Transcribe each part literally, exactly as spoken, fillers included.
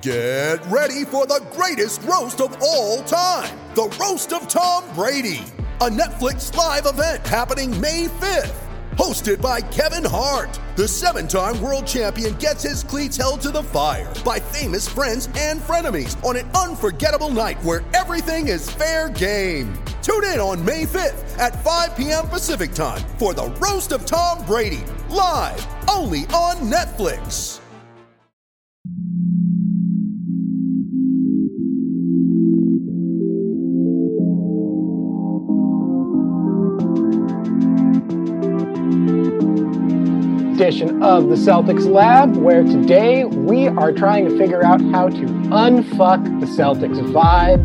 Get ready for the greatest roast of all time, the Roast of Tom Brady, a Netflix live event happening May fifth. Hosted by Kevin Hart, the seven-time world champion gets his cleats held to the fire by famous friends and frenemies on an unforgettable night where everything is fair game. Tune in on May fifth at five p.m. Pacific time for the Roast of Tom Brady, live only on Netflix. Edition of the Celtics Lab, where today we are trying to figure out how to unfuck the Celtics vibe.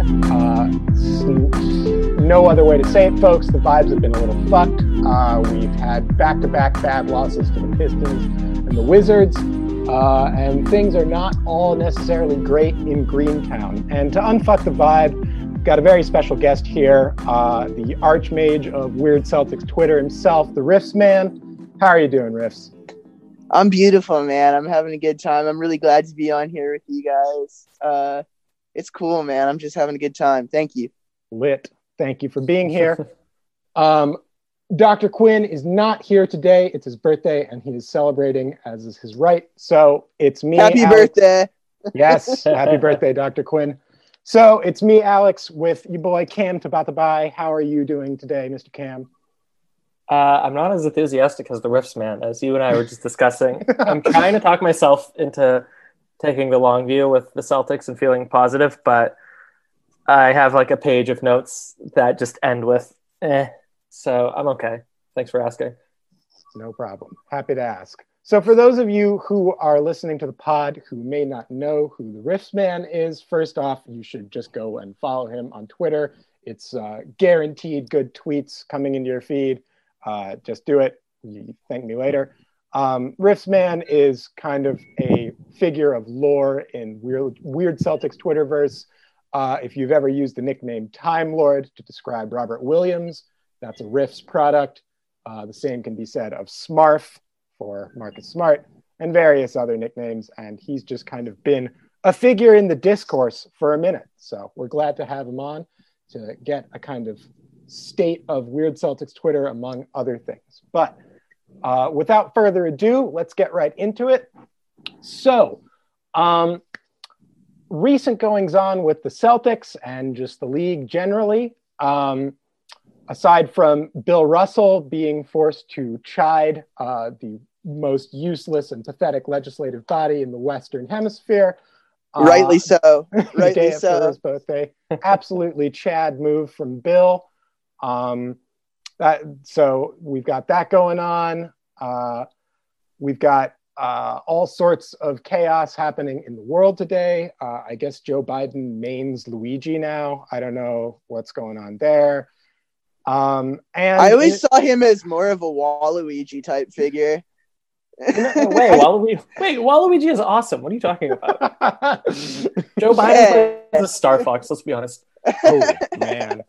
Uh, no other way to say it, folks. The vibes have been a little fucked. Uh, we've had back-to-back bad losses to the Pistons and the Wizards, uh, and things are not all necessarily great in Greentown. And to unfuck the vibe, we've got a very special guest here, uh, the archmage of Weird Celtics Twitter himself, the Riffs Man. How are you doing, Riffs? I'm beautiful, man. I'm having a good time. I'm really glad to be on here with you guys. Uh, it's cool, man. I'm just having a good time. Thank you. Lit. Thank you for being here. um, Doctor Quinn is not here today. It's his birthday, and he is celebrating as is his right. So it's me. Happy Alex. birthday. Yes. Happy birthday, Doctor Quinn. So it's me, Alex, with your boy Cam Tabatabai. How are you doing today, Mister Cam? Uh, I'm not as enthusiastic as the Riffs Man, as you and I were just discussing. I'm trying to talk myself into taking the long view with the Celtics and feeling positive, but I have like a page of notes that just end with eh. So I'm okay. Thanks for asking. No problem. Happy to ask. So for those of you who are listening to the pod who may not know who the Riffs Man is, first off, you should just go and follow him on Twitter. It's uh, guaranteed good tweets coming into your feed. Uh, just do it. You thank me later. Um, Riffs Man is kind of a figure of lore in Weird, Weird Celtics Twitterverse. Uh, if you've ever used the nickname Time Lord to describe Robert Williams, that's a Riffs product. Uh, the same can be said of Smarf for Marcus Smart and various other nicknames. And he's just kind of been a figure in the discourse for a minute. So we're glad to have him on to get a kind of state of Weird Celtics Twitter, among other things. But uh, without further ado, let's get right into it. So, um, recent goings on with the Celtics and just the league generally, um, aside from Bill Russell being forced to chide uh, the most useless and pathetic legislative body in the Western Hemisphere. Uh, Rightly so. Rightly day so. After his birthday. Absolutely Chad move from Bill. Um, that, so we've got that going on. Uh, we've got uh, all sorts of chaos happening in the world today. Uh, I guess Joe Biden mains Luigi now. I don't know what's going on there. Um, and I always it, saw him as more of a Waluigi type figure. No, no, wait, Waluigi, wait, Waluigi is awesome. What are you talking about? Joe Biden Yeah. is a Star Fox, let's be honest. Oh, man.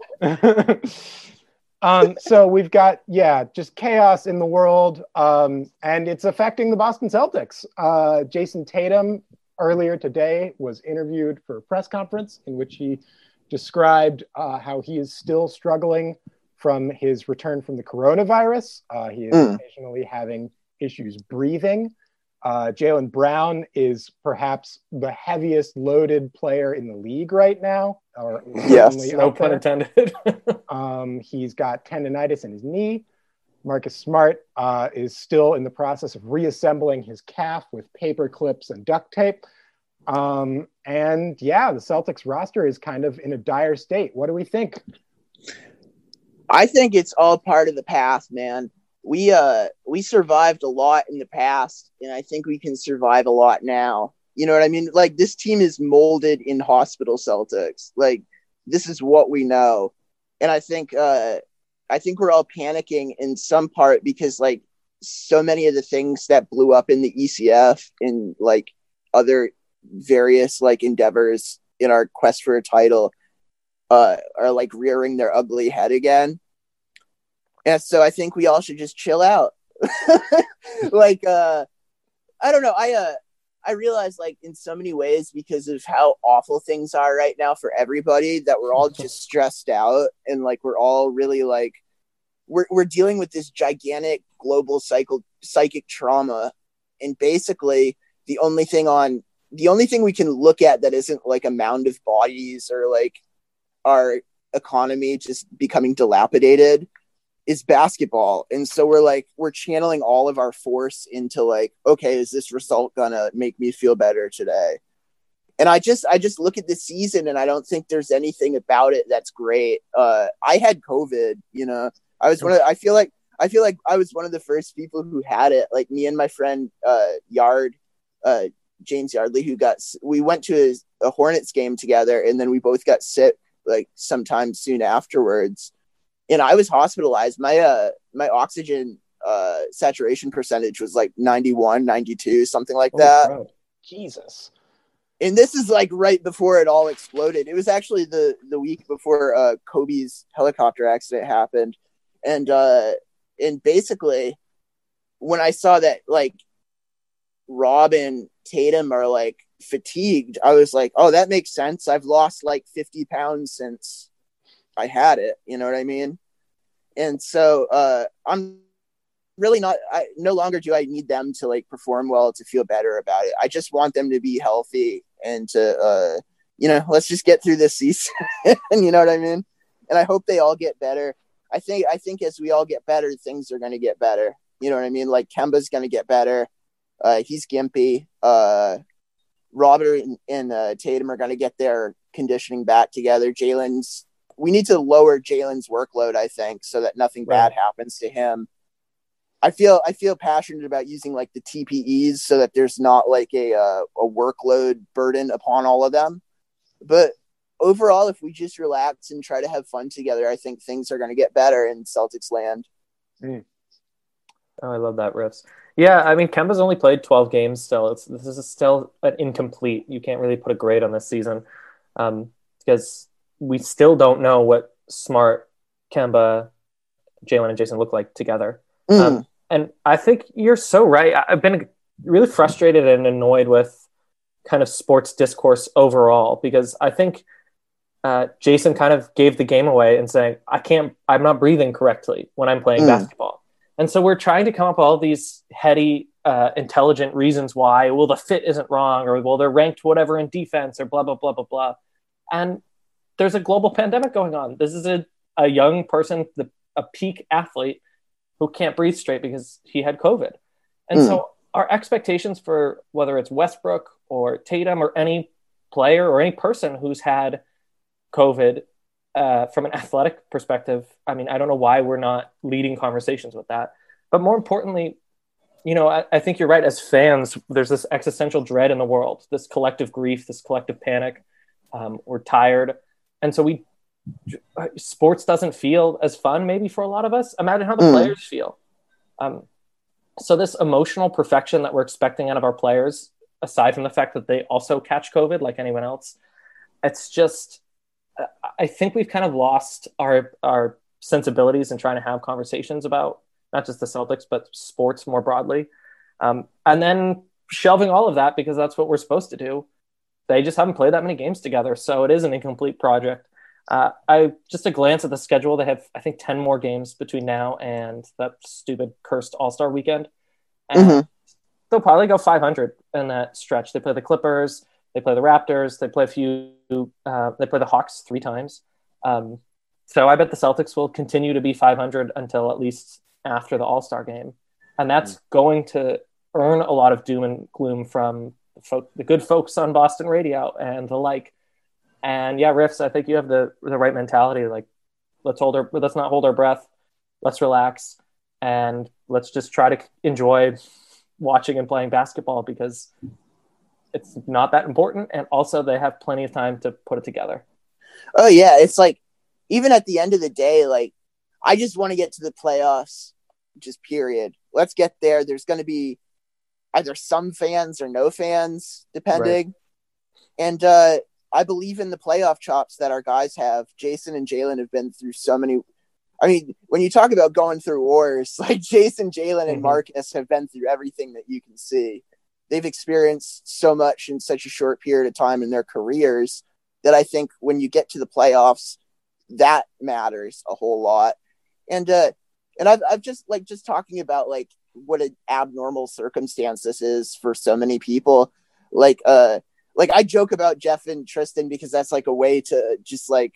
um, so we've got, yeah, just chaos in the world, um, and it's affecting the Boston Celtics. Uh, Jason Tatum earlier today was interviewed for a press conference in which he described uh, how he is still struggling from his return from the coronavirus. Uh, he is mm. occasionally having issues breathing. Uh, Jaylen Brown is perhaps the heaviest loaded player in the league right now. Or yes, no pun intended. um, he's got tendonitis in his knee. Marcus Smart uh, is still in the process of reassembling his calf with paper clips and duct tape. Um, and yeah, the Celtics roster is kind of in a dire state. What do we think? I think it's all part of the past, man. We uh we survived a lot in the past, and I think we can survive a lot now. You know what I mean? Like, this team is molded in hospital Celtics. Like, this is what we know. And I think uh I think we're all panicking in some part because, like, so many of the things that blew up in the E C F and like other various like endeavors in our quest for a title uh are like rearing their ugly head again. And so I think we all should just chill out. like, uh, I don't know. I, uh, I realize, like, in so many ways, because of how awful things are right now for everybody, that we're all just stressed out, and like we're all really like we're we're dealing with this gigantic global cycle psychic trauma, and basically the only thing on the only thing we can look at that isn't like a mound of bodies or like our economy just becoming dilapidated is basketball. And so we're like, we're channeling all of our force into like, okay, is this result gonna make me feel better today? And I just, I just look at this season and I don't think there's anything about it that's great. Uh, I had COVID, you know, I was one of, I feel like, I feel like I was one of the first people who had it. Like me and my friend, uh, Yard, uh, James Yardley, who got, we went to a, a Hornets game together, and then we both got sick like sometime soon afterwards. And I was hospitalized. My uh my oxygen uh saturation percentage was like ninety-one, ninety-two, something like Oh, that. bro. Jesus. And this is like right before it all exploded. It was actually the the week before uh Kobe's helicopter accident happened. And uh and basically when I saw that like Rob and Tatum are like fatigued, I was like, oh, that makes sense. I've lost like fifty pounds since I had it, you know what I mean? And so uh, I'm really not, I no longer do I need them to like perform well to feel better about it. I just want them to be healthy and to, uh, you know, let's just get through this season. You know what I mean? And I hope they all get better. I think, I think as we all get better, things are going to get better. You know what I mean? Like Kemba's going to get better. Uh, he's gimpy. Uh, Robert and, and uh, Tatum are going to get their conditioning back together. Jalen's, we need to lower Jalen's workload, I think, so that nothing bad Right. happens to him. I feel I feel passionate about using like the T P Es so that there's not like a uh, a workload burden upon all of them. But overall, if we just relax and try to have fun together, I think things are going to get better in Celtics land. Mm. Oh, I love that, Riffs. Yeah, I mean, Kemba's only played twelve games still. It's This is still an incomplete. You can't really put a grade on this season um, because we still don't know what Smart, Kemba, Jalen, and Jason look like together. Mm. Um, and I think you're so right. I- I've been really frustrated and annoyed with kind of sports discourse overall because I think uh, Jason kind of gave the game away and saying, I can't, I'm not breathing correctly when I'm playing Mm. basketball. And so we're trying to come up with all these heady, uh, intelligent reasons why, well, the fit isn't wrong, or well, they're ranked whatever in defense, or blah, blah, blah, blah, blah. And there's a global pandemic going on. This is a, a young person, the, a peak athlete who can't breathe straight because he had COVID. And Mm. so our expectations for whether it's Westbrook or Tatum or any player or any person who's had COVID uh, from an athletic perspective, I mean, I don't know why we're not leading conversations with that. But more importantly, you know, I, I think you're right. As fans, there's this existential dread in the world, this collective grief, this collective panic. Um, we're tired. And so we, sports doesn't feel as fun maybe for a lot of us. Imagine how the Mm. players feel. Um, so this emotional perfection that we're expecting out of our players, aside from the fact that they also catch COVID like anyone else, it's just, I think we've kind of lost our our sensibilities in trying to have conversations about not just the Celtics, but sports more broadly. Um, and then shelving all of that because that's what we're supposed to do. They just haven't played that many games together. So it is an incomplete project. Uh, I just a glance at the schedule. They have, I think, ten more games between now and that stupid cursed All-Star weekend. And Mhm. they'll probably go five hundred in that stretch. They play the Clippers. They play the Raptors. They play a few. Uh, they play the Hawks three times. Um, so I bet the Celtics will continue to be five hundred until at least after the All-Star game, and that's mm. going to earn a lot of doom and gloom from the, folk, the good folks on Boston radio and the like. And yeah, Riffs, I think you have the the right mentality. Like, let's hold our, let's not hold our breath. Let's relax, and let's just try to enjoy watching and playing basketball because it's not that important, and also they have plenty of time to put it together. Oh yeah, it's like even at the end of the day, like I just want to get to the playoffs, just period. Let's get there. There's going to be either some fans or no fans, depending. Right. And uh, I believe in the playoff chops that our guys have. Jason and Jalen have been through so many. I mean, when you talk about going through wars, like Jason, Jalen, and mm-hmm. Marcus have been through everything that you can see. they've experienced so much in such a short period of time in their careers that I think when you get to the playoffs, that matters a whole lot. And uh, and I've I've just like just talking about like what an abnormal circumstance this is for so many people. Like uh, like I joke about Jeff and Tristan because that's like a way to just like,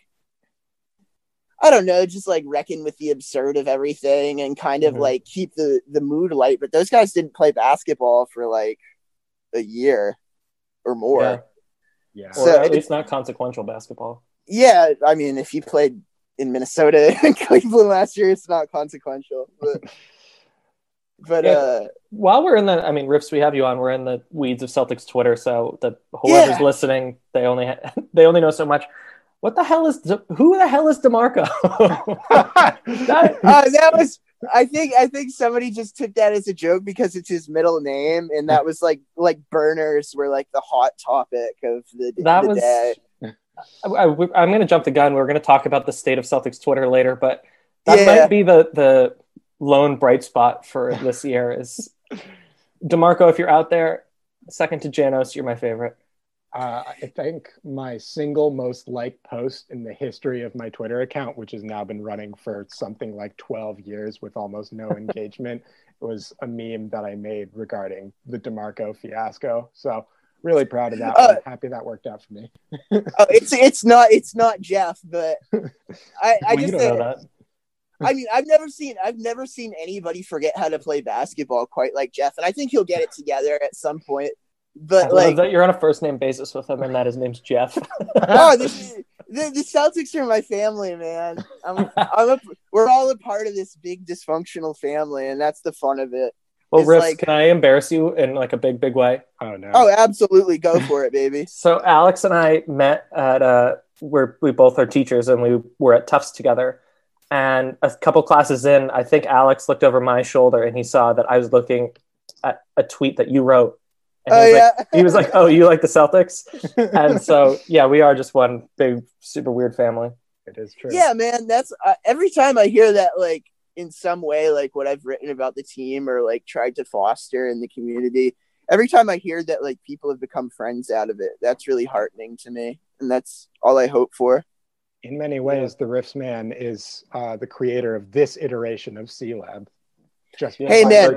I don't know, just like reckon with the absurd of everything and kind of mm-hmm. like keep the, the mood light. But those guys didn't play basketball for like a year or more. Yeah. Yeah. So, or at least not consequential basketball. Yeah. I mean, if you played in Minnesota and Cleveland last year, it's not consequential. But, but yeah. uh, while we're in the, I mean, Riffs, we have you on, we're in the weeds of Celtics Twitter. So that whoever's yeah. listening, they only, ha- they only know so much. What the hell is De- who the hell is DeMarco? that, uh, that was I think I think somebody just took that as a joke because it's his middle name, and that was like like burners were like the hot topic of the, that the was, day. I, I, I'm going to jump the gun. We're going to talk about the state of Celtics Twitter later, but that yeah. might be the the lone bright spot for this year. Is DeMarco? If you're out there, second to Janos, you're my favorite. Uh, I think my single most liked post in the history of my Twitter account, which has now been running for something like twelve years with almost no engagement, was a meme that I made regarding the DeMarco fiasco. So really proud of that. Uh, I'm happy that worked out for me. oh, it's it's not it's not Jeff, but I, I well, just you don't say, know that. I mean, I've never seen I've never seen anybody forget how to play basketball quite like Jeff, and I think he'll get it together at some point. But I like love that you're on a first name basis with him, and that his name's Jeff. oh, this, the, the Celtics are my family, man. I'm, I'm a, we're all a part of this big dysfunctional family, and that's the fun of it. Well, Riff, like, can I embarrass you in like a big, big way? Oh no! Oh, absolutely, go for it, baby. So Alex and I met at uh, where we both are teachers, and we were at Tufts together. And a couple classes in, I think Alex looked over my shoulder, and he saw that I was looking at a tweet that you wrote. And he, oh, was yeah. like, he was like, oh, you like the Celtics? And so, yeah, we are just one big, super weird family. It is true. Yeah, man. That's uh, every time I hear that, like, in some way, like what I've written about the team or like tried to foster in the community, every time I hear that, like, people have become friends out of it, that's really heartening to me. And that's all I hope for. In many ways, yeah. the Riffs man is uh, the creator of this iteration of C-Lab. Just hey man,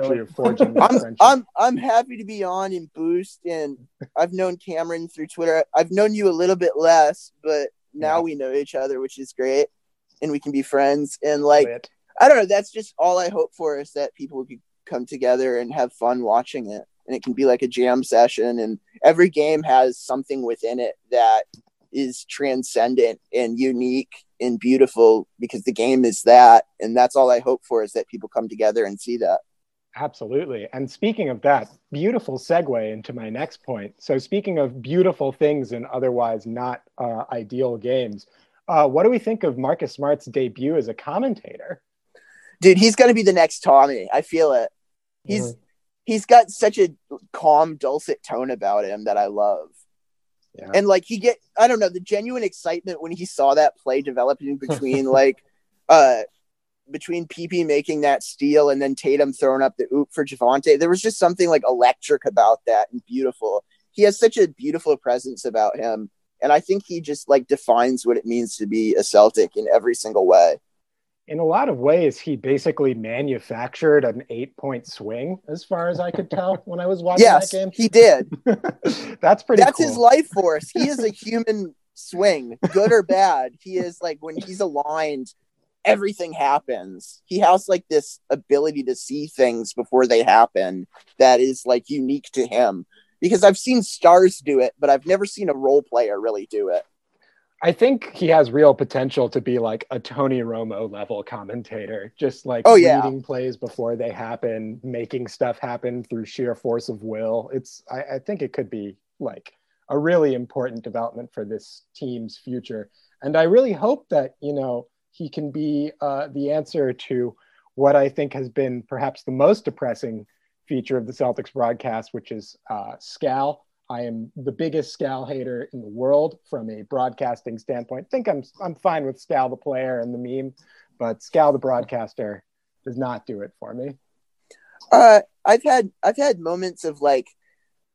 I'm, I'm I'm happy to be on in Boost, and I've known Cameron through Twitter. I've known you a little bit less, but now yeah. we know each other, which is great, and we can be friends. And like, Lit. I don't know, that's just all I hope for is that people can come together and have fun watching it, and it can be like a jam session. And every game has something within it that is transcendent and unique and beautiful because the game is that, and that's all I hope for is that people come together and see that. Absolutely. And speaking of that, beautiful segue into my next point. So speaking of beautiful things in otherwise not uh, ideal games, uh, what do we think of Marcus Smart's debut as a commentator? Dude, he's going to be the next Tommy. I feel it. He's mm-hmm. he's got such a calm, dulcet tone about him that I love. Yeah. And like he get, I don't know, the genuine excitement when he saw that play developing between like, uh, between P P making that steal and then Tatum throwing up the oop for Javonte. There was just something like electric about that and beautiful. He has such a beautiful presence about him. And I think he just like defines what it means to be a Celtic in every single way. In a lot of ways, he basically manufactured an eight-point swing, as far as I could tell when I was watching yes, that game. He did. That's pretty That's cool. his life force. He is a human swing, good or bad. He is like, when he's aligned, everything happens. He has like this ability to see things before they happen that is like unique to him. Because I've seen stars do it, but I've never seen a role player really do it. I think he has real potential to be like a Tony Romo level commentator, just like oh, yeah. reading plays before they happen, making stuff happen through sheer force of will. It's, I, I think it could be like a really important development for this team's future. And I really hope that, you know, he can be uh, the answer to what I think has been perhaps the most depressing feature of the Celtics broadcast, which is uh, Scal. I am the biggest Scal hater in the world from a broadcasting standpoint. I think I'm I'm fine with Scal the player and the meme, but Scal the broadcaster does not do it for me. Uh, I've had I've had moments of like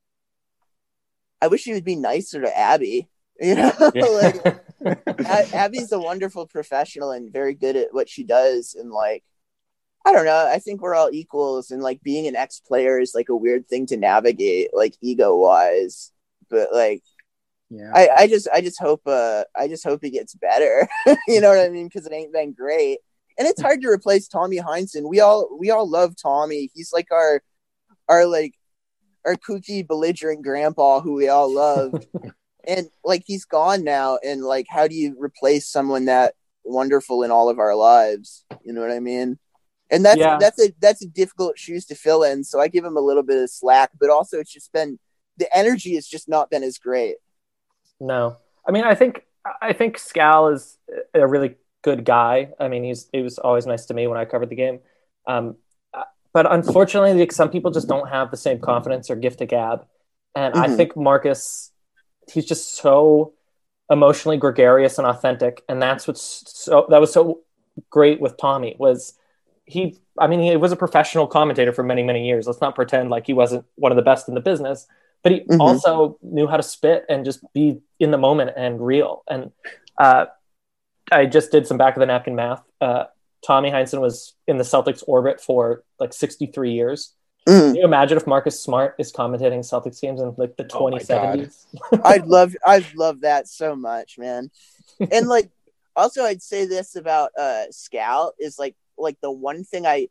I wish he would be nicer to Abby. You know, Yeah. like A- Abby's a wonderful professional and very good at what she does. And like, I don't know, I think we're all equals. And like being an ex-player is like a weird thing to navigate, like ego-wise. But like, Yeah. I, I just I just hope uh I just hope he gets better. You know what I mean? Because it ain't been great. And it's hard to replace Tommy Heinsohn. We all we all love Tommy. He's like our our like our kooky belligerent grandpa who we all loved. And like he's gone now, and like how do you replace someone that wonderful in all of our lives? You know what I mean? And that's Yeah. that's a that's a difficult shoes to fill in. So I give him a little bit of slack, but also it's just been the energy has just not been as great. No, I mean, I think I think Scal is a really good guy. I mean, he's he was always nice to me when I covered the game. Um, but unfortunately, like, some people just don't have the same confidence or gift of gab, and Mhm. I think Marcus, he's just so emotionally gregarious and authentic, and that's what's so that was so great with Tommy was he. I mean, he was a professional commentator for many many years. Let's not pretend like he wasn't one of the best in the business. But he Mhm. also knew how to spit and just be in the moment and real. And uh, I just did some back of the napkin math. Uh, Tommy Heinsohn was in the Celtics orbit for like sixty-three years. Mhm. Can you imagine if Marcus Smart is commentating Celtics games in like the Oh my twenty seventies? I'd love I'd love that so much, man. And like also I'd say this about uh Scal is like like the one thing I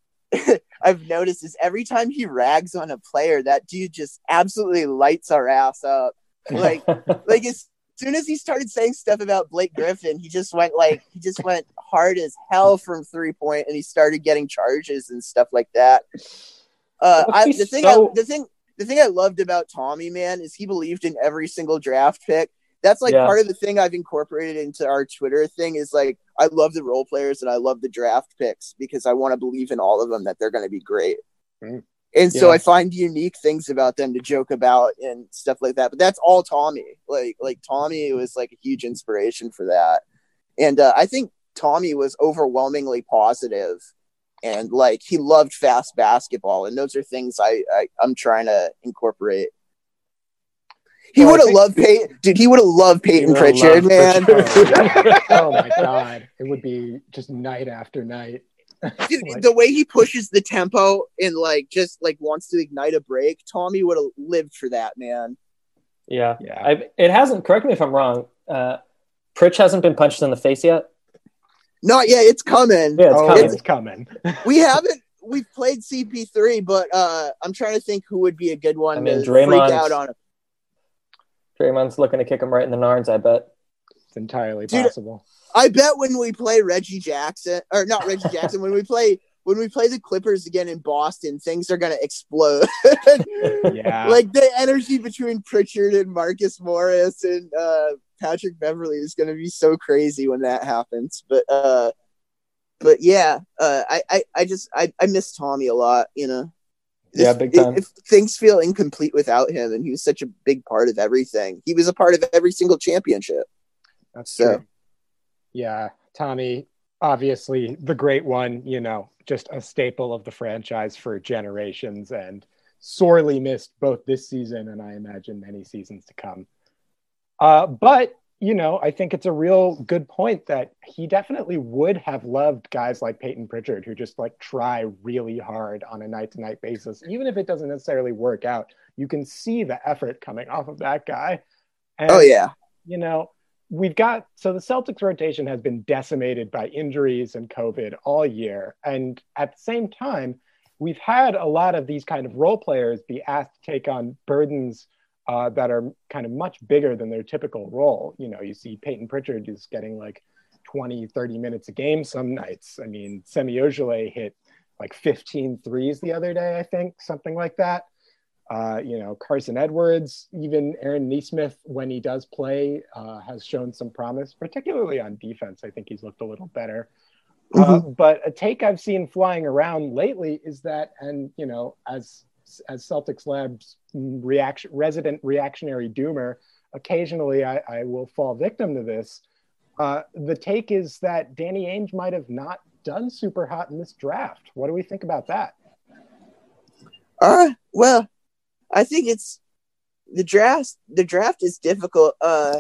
I've noticed is every time he rags on a player, that dude just absolutely lights our ass up. Like like as soon as he started saying stuff about Blake Griffin, he just went like he just went hard as hell from three point, and he started getting charges and stuff like that. Uh, I, the thing, so... I, the thing, the thing I loved about Tommy, man, is he believed in every single draft pick. That's like yeah. part of the thing I've incorporated into our Twitter thing is like I love the role players and I love the draft picks because I want to believe in all of them that they're going to be great. Mm. And so Yeah. I find unique things about them to joke about and stuff like that. But that's all Tommy. Like like Tommy was like a huge inspiration for that. And uh, I think Tommy was overwhelmingly positive. And like he loved fast basketball, and those are things I, I I'm trying to incorporate. He Well, I would have think- loved Peyton, dude. He would have loved Peyton would've Pritchard, loved man. Pritchard. Oh my god, it would be just night after night. Dude, Like- the way he pushes the tempo and like just like wants to ignite a break, Tommy would have lived for that, man. Yeah. Yeah. I, it hasn't, correct me if I'm wrong, uh, Pritch hasn't been punched in the face yet? Not yet. It's coming. Yeah, it's oh, coming. it's coming. We haven't. We've played C P three, but uh, I'm trying to think who would be a good one I mean, to freak Draymond's- out on him. Draymond's looking to kick him right in the nards, I bet. It's entirely Dude, possible. I bet when we play Reggie Jackson, or not Reggie Jackson, when we play when we play the Clippers again in Boston, things are gonna explode. Yeah. Like the energy between Pritchard and Marcus Morris and uh, Patrick Beverly is gonna be so crazy when that happens. But uh, but yeah, uh, I, I I just I, I miss Tommy a lot. You know. Yeah, If- big time. If things feel incomplete without him, and he was such a big part of everything. He was a part of every single championship. That's So- true. Yeah, Tommy, obviously the great one, you know, just a staple of the franchise for generations and sorely missed both this season and I imagine many seasons to come. Uh, but, you know, I think it's a real good point that he definitely would have loved guys like Peyton Pritchard who just like try really hard on a night-to-night basis. Even if it doesn't necessarily work out, you can see the effort coming off of that guy. And, Oh yeah. you know, we've got so the Celtics rotation has been decimated by injuries and COVID all year. And at the same time, we've had a lot of these kind of role players be asked to take on burdens uh, that are kind of much bigger than their typical role. You know, you see Peyton Pritchard is getting like twenty, thirty minutes a game some nights. I mean, Semi Ojeleye hit like fifteen threes the other day, I think, something like that. Uh, you know, Carson Edwards, even Aaron Nesmith, when he does play, uh, has shown some promise, particularly on defense. I think he's looked a little better. Uh, but a take I've seen flying around lately is that, and, you know, as as Celtics Labs reaction, resident reactionary doomer, occasionally I, I will fall victim to this. Uh, the take is that Danny Ainge might have not done super hot in this draft. What do we think about that? Uh, well, I think it's the draft the draft is difficult. Uh,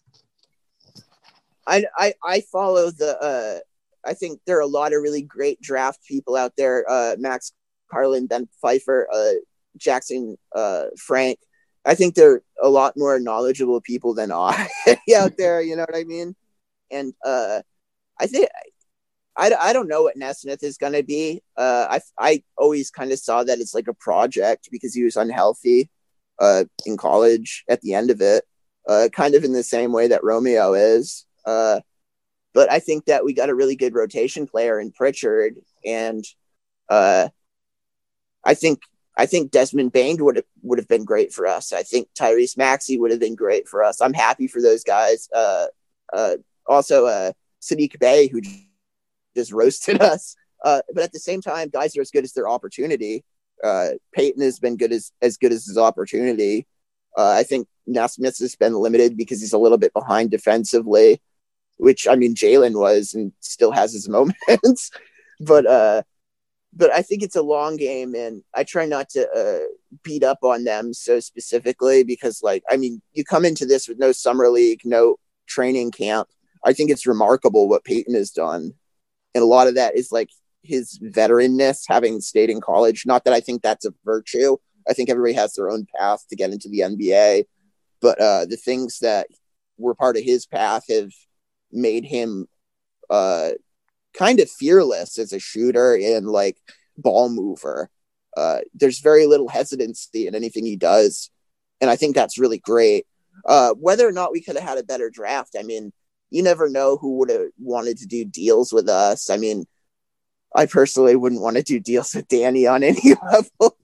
I I I follow the. Uh, I think there are a lot of really great draft people out there. Uh, Max Carlin, Ben Pfeiffer, uh, Jackson uh, Frank. I think they're a lot more knowledgeable people than I out there. You know what I mean? And uh, I think I, I don't know what Nesmith is going to be. Uh, I I always kind of saw that it's like a project because he was unhealthy uh, in college at the end of it, uh, kind of in the same way that Romeo is. Uh, but I think that we got a really good rotation player in Pritchard, and uh, I think I think Desmond Bain would have would have been great for us. I think Tyrese Maxey would have been great for us. I'm happy for those guys. Uh, uh, also, uh, Sadiq Bey, who just roasted us. Uh, but at the same time, guys are as good as their opportunity. Uh, Peyton has been good as as good as his opportunity. Uh, I think Nesmith has been limited because he's a little bit behind defensively, which I mean Jalen was and still has his moments. but uh, but I think it's a long game, and I try not to uh, beat up on them so specifically because, like, I mean, you come into this with no summer league, no training camp. I think it's remarkable what Peyton has done. And a lot of that is like his veteranness, having stayed in college. Not that I think that's a virtue. I think everybody has their own path to get into the N B A. But uh, the things that were part of his path have made him uh, kind of fearless as a shooter and like ball mover. Uh, there's very little hesitancy in anything he does. And I think that's really great. Uh, whether or not we could have had a better draft, I mean, you never know who would have wanted to do deals with us. I mean, I personally wouldn't want to do deals with Danny on any level.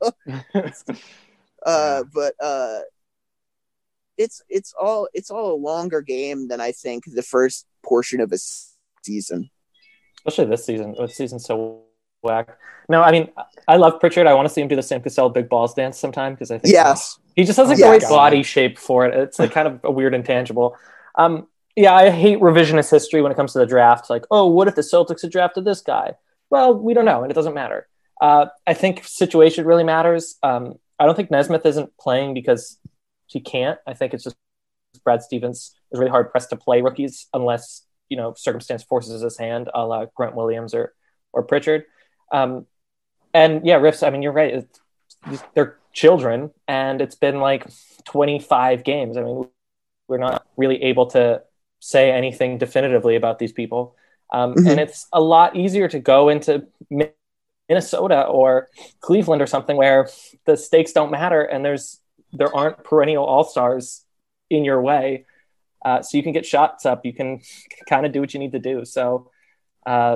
uh, but uh, it's it's all it's all a longer game than I think the first portion of a season. Especially this season. This season's so whack. No, I mean, I love Pritchard. I want to see him do the Sam Cassell big balls dance sometime because I think yes. he just has a yes. great body shape for it. It's like kind of a weird intangible. Um, yeah, I hate revisionist history when it comes to the draft. Like, oh, what if the Celtics had drafted this guy? Well, we don't know, and it doesn't matter. Uh, I think situation really matters. Um, I don't think Nesmith isn't playing because he can't. I think it's just Brad Stevens is really hard pressed to play rookies unless, you know, circumstance forces his hand, a la Grant Williams or or Pritchard. Um, and yeah, Riffs, I mean, you're right. It's, they're children, and it's been like twenty-five games. I mean, we're not really able to say anything definitively about these people. Um, mm-hmm. And it's a lot easier to go into Minnesota or Cleveland or something where the stakes don't matter and there's there aren't perennial all-stars in your way. Uh, so you can get shots up. You can kind of do what you need to do. So uh,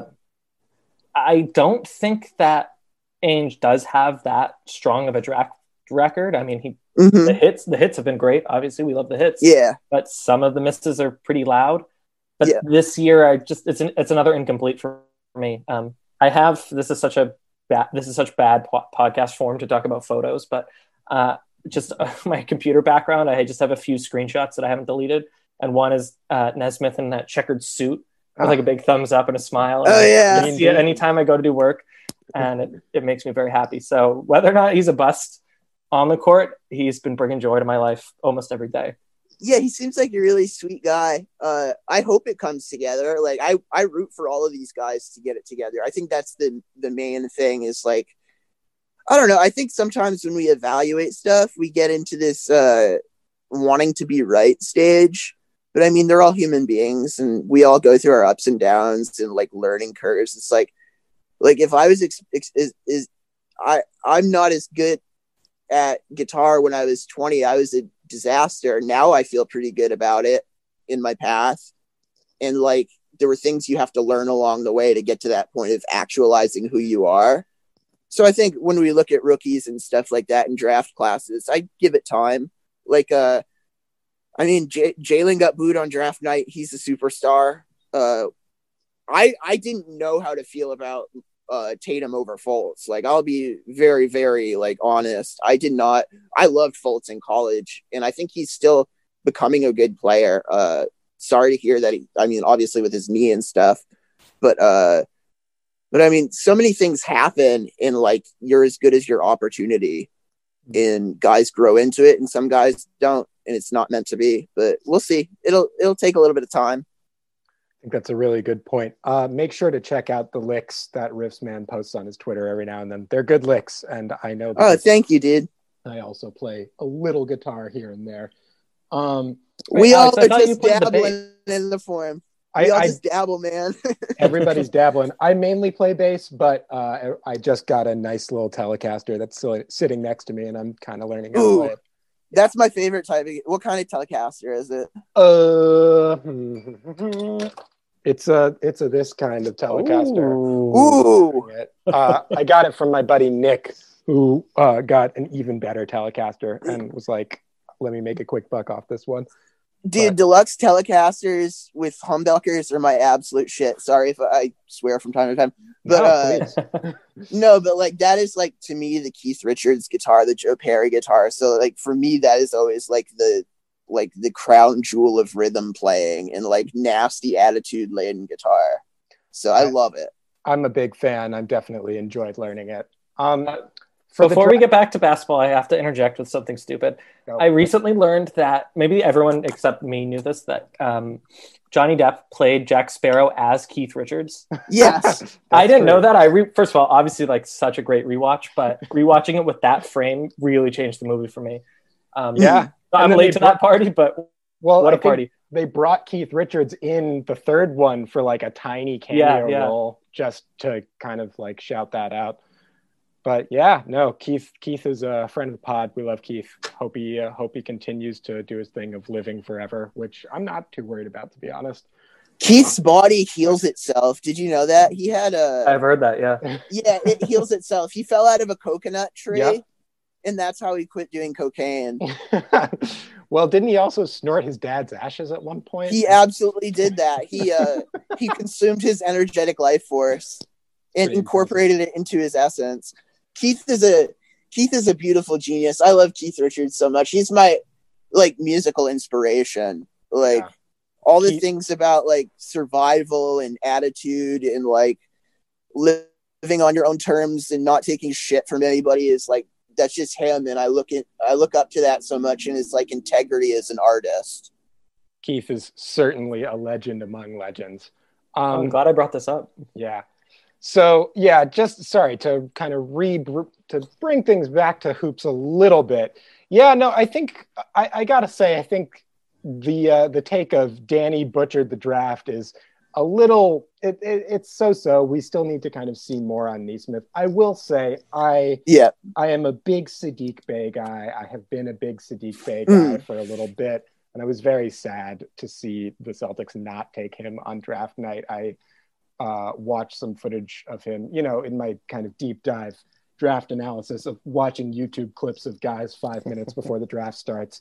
I don't think that Ainge does have that strong of a draft record. I mean, he mm-hmm. the hits the hits have been great. Obviously, we love the hits. Yeah, but some of the misses are pretty loud. But yeah. this year, I just it's an, it's another incomplete for me. Um, I have this is such a bad this is such bad po- podcast form to talk about photos, but uh, just uh, my computer background, I just have a few screenshots that I haven't deleted, and one is uh, Nesmith in that checkered suit with oh. like a big thumbs up and a smile. Oh and yeah, I see it anytime I go to do work, and it, it makes me very happy. So whether or not he's a bust on the court, he's been bringing joy to my life almost every day. Yeah, he seems like a really sweet guy. Uh, I hope it comes together. Like I, I root for all of these guys to get it together. I think that's the the main thing is like, I don't know. I think sometimes when we evaluate stuff, we get into this uh, wanting to be right stage. But I mean, they're all human beings and we all go through our ups and downs and like learning curves. It's like, like if I was, ex- ex- is, is I, I'm not as good at guitar when I was twenty. I was a disaster. Now I feel pretty good about it in my path. And like, there were things you have to learn along the way to get to that point of actualizing who you are. So I think when we look at rookies and stuff like that in draft classes, I give it time. Like, uh, I mean, J- Jalen got booed on draft night. He's a superstar. Uh, I, I didn't know how to feel about uh Tatum over Fultz. Like, I'll be very, very like honest. I did not, I loved Fultz in college and I think he's still becoming a good player. Uh, sorry to hear that. He, I mean, obviously with his knee and stuff, but, uh, but I mean, so many things happen in like, you're as good as your opportunity. and guys grow into it and some guys don't, and it's not meant to be, but we'll see. It'll, it'll take a little bit of time. I think that's a really good point. Uh, make sure to check out the licks that Riffsman posts on his Twitter every now and then. They're good licks, and I know. Oh, thank you, dude. I also play a little guitar here and there. Um, we Alex, all I are thought you just played the dabbling in the form. I, we all I, just dabble, man. everybody's dabbling. I mainly play bass, but uh, I just got a nice little Telecaster that's still sitting next to me, and I'm kind of learning how Ooh, to play it. That's my favorite type of. What kind of Telecaster is it? Uh, it's a it's a this kind of Telecaster. Ooh. Uh, I got it from my buddy Nick, who uh, got an even better Telecaster and was like, "Let me make a quick buck off this one." Dude, But- deluxe Telecasters with humbuckers are my absolute shit. Sorry if I swear from time to time, but No, uh, please. no, but like that is like to me the Keith Richards guitar, the Joe Perry guitar. So like for me, that is always like the like the crown jewel of rhythm playing and like nasty attitude laden guitar. So I love it. I'm a big fan. I've definitely enjoyed learning it. Um, Uh, for Before the we get back to basketball, I have to interject with something stupid. Go. I recently learned that maybe everyone except me knew this, that um, Johnny Depp played Jack Sparrow as Keith Richards. Yes. I didn't true. know that. I re- first of all, obviously, like such a great rewatch, but rewatching it with that frame really changed the movie for me. Um, Yeah. I'm And then late they to brought- that party, but Well, what I a think party! they brought Keith Richards in the third one for like a tiny cameo Yeah, yeah. role just to kind of like shout that out. But yeah, no, Keith. Keith is a friend of the pod. We love Keith. Hope he uh, hope he continues to do his thing of living forever, which I'm not too worried about, to be honest. Keith's body heals itself. Did you know that? He had a I've heard that. Yeah, yeah, it heals itself. He fell out of a coconut tree, Yep. and that's how he quit doing cocaine. Well, didn't he also snort his dad's ashes at one point? He absolutely did that. He uh he consumed his energetic life force and Pretty incorporated it into his essence. Keith is a Keith is a beautiful genius. I love Keith Richards so much. He's my like musical inspiration. Like Yeah. all the Keith- things about like survival and attitude and like li- living on your own terms and not taking shit from anybody is like that's just him. And I look at I look up to that so much, and his like integrity as an artist. Keith is certainly a legend among legends. Um, I'm glad I brought this up. Yeah. So yeah, just sorry to kind of re to bring things back to hoops a little bit. Yeah, no, I think I, I gotta say, I think the uh, the take of Danny butchered the draft is a little. It, it, it's so-so. We still need to kind of see more on Neesmith. I will say, I Yeah. I am a big Sadiq Bey guy. I have been a big Sadiq Bey guy for a little bit, and I was very sad to see the Celtics not take him on draft night. I uh, watched some footage of him, you know, in my kind of deep dive draft analysis of watching YouTube clips of guys five minutes before the draft starts.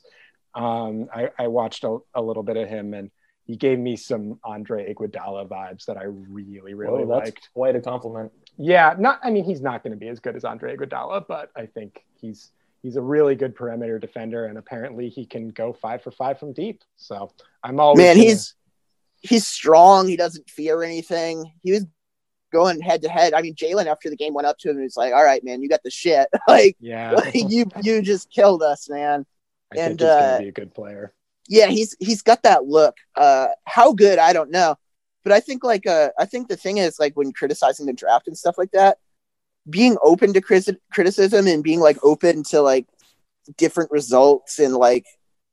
Um, I, I watched a, a little bit of him, and he gave me some Andre Iguodala vibes that I really, really Whoa, that's liked. quite a compliment. Yeah, not. I mean, he's not going to be as good as Andre Iguodala, but I think he's he's a really good perimeter defender, and apparently he can go five for five from deep. So I'm always Man, gonna- he's he's strong. He doesn't fear anything. He was going head to head. I mean, Jalen after the game went up to him and was like, "All right, man, you got the shit. like, yeah. like you you just killed us, man." I think and, he's going uh, to be a good player. Yeah, he's he's got that look. Uh, how good, I don't know, but I think like uh, I think the thing is like when criticizing the draft and stuff like that, being open to criti- criticism and being like open to like different results and like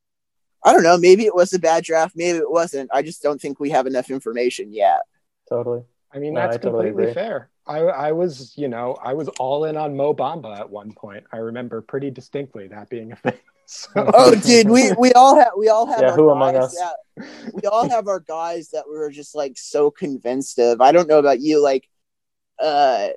I don't know, maybe it was a bad draft, maybe it wasn't. I just don't think we have enough information yet. Totally. I mean, No, that's I totally completely agree. fair. I, I was, you know, I was all in on Mo Bamba at one point. I remember pretty distinctly that being a thing. So, Oh, dude, we we all have we all have Yeah, our who guys among us? that- we all have our guys that we were just like so convinced of. I don't know about you, like, uh,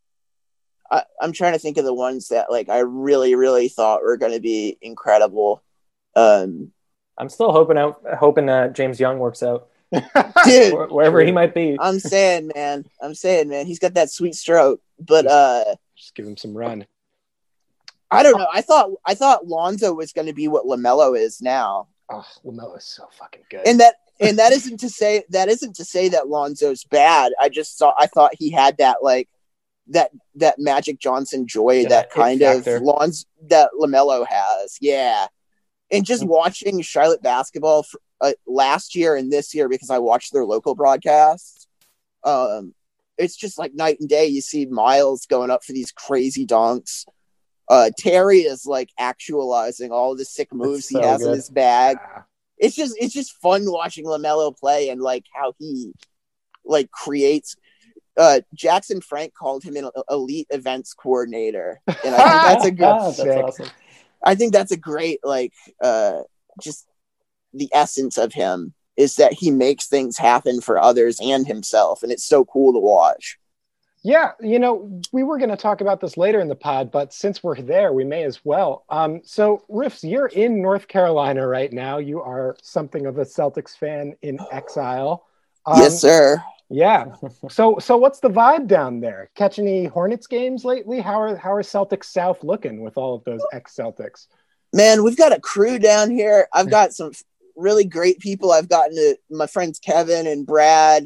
I, I'm trying to think of the ones that like I really really thought were going to be incredible. Um, I'm still hoping out, hoping that James Young works out dude, wh- wherever he might be. I'm saying, man, I'm saying, man, he's got that sweet stroke, but uh. just give him some run. I don't know. I thought I thought Lonzo was going to be what LaMelo is now, Oh, LaMelo is so fucking good. and that and that isn't to say that isn't to say that Lonzo's bad. I just saw I thought he had that like that that Magic Johnson joy, Yeah, that it kind factor. of lawns that LaMelo has. Yeah. And just watching Charlotte basketball for, uh, last year and this year, because I watched their local broadcasts, um, it's just like night and day. You see Miles going up for these crazy dunks. Uh, Terry is like actualizing all the sick moves so he has good. in his bag. Yeah. It's just it's just fun watching LaMelo play and like how he like creates. Uh, Jackson Frank called him an elite events coordinator, and I think that's a good. Ah, that's Sick. awesome. I think that's a great like uh, just the essence of him is that he makes things happen for others and himself, and it's so cool to watch. Yeah, you know, we were going to talk about this later in the pod, but since we're there, we may as well. Um, so, Riffs, you're in North Carolina right now. You are something of a Celtics fan in exile. Um, Yes, sir. Yeah. So, so what's the vibe down there? Catch any Hornets games lately? How are how are Celtics South looking with all of those ex-Celtics? Man, we've got a crew down here. I've got some really great people. I've gotten to my friends Kevin and Brad.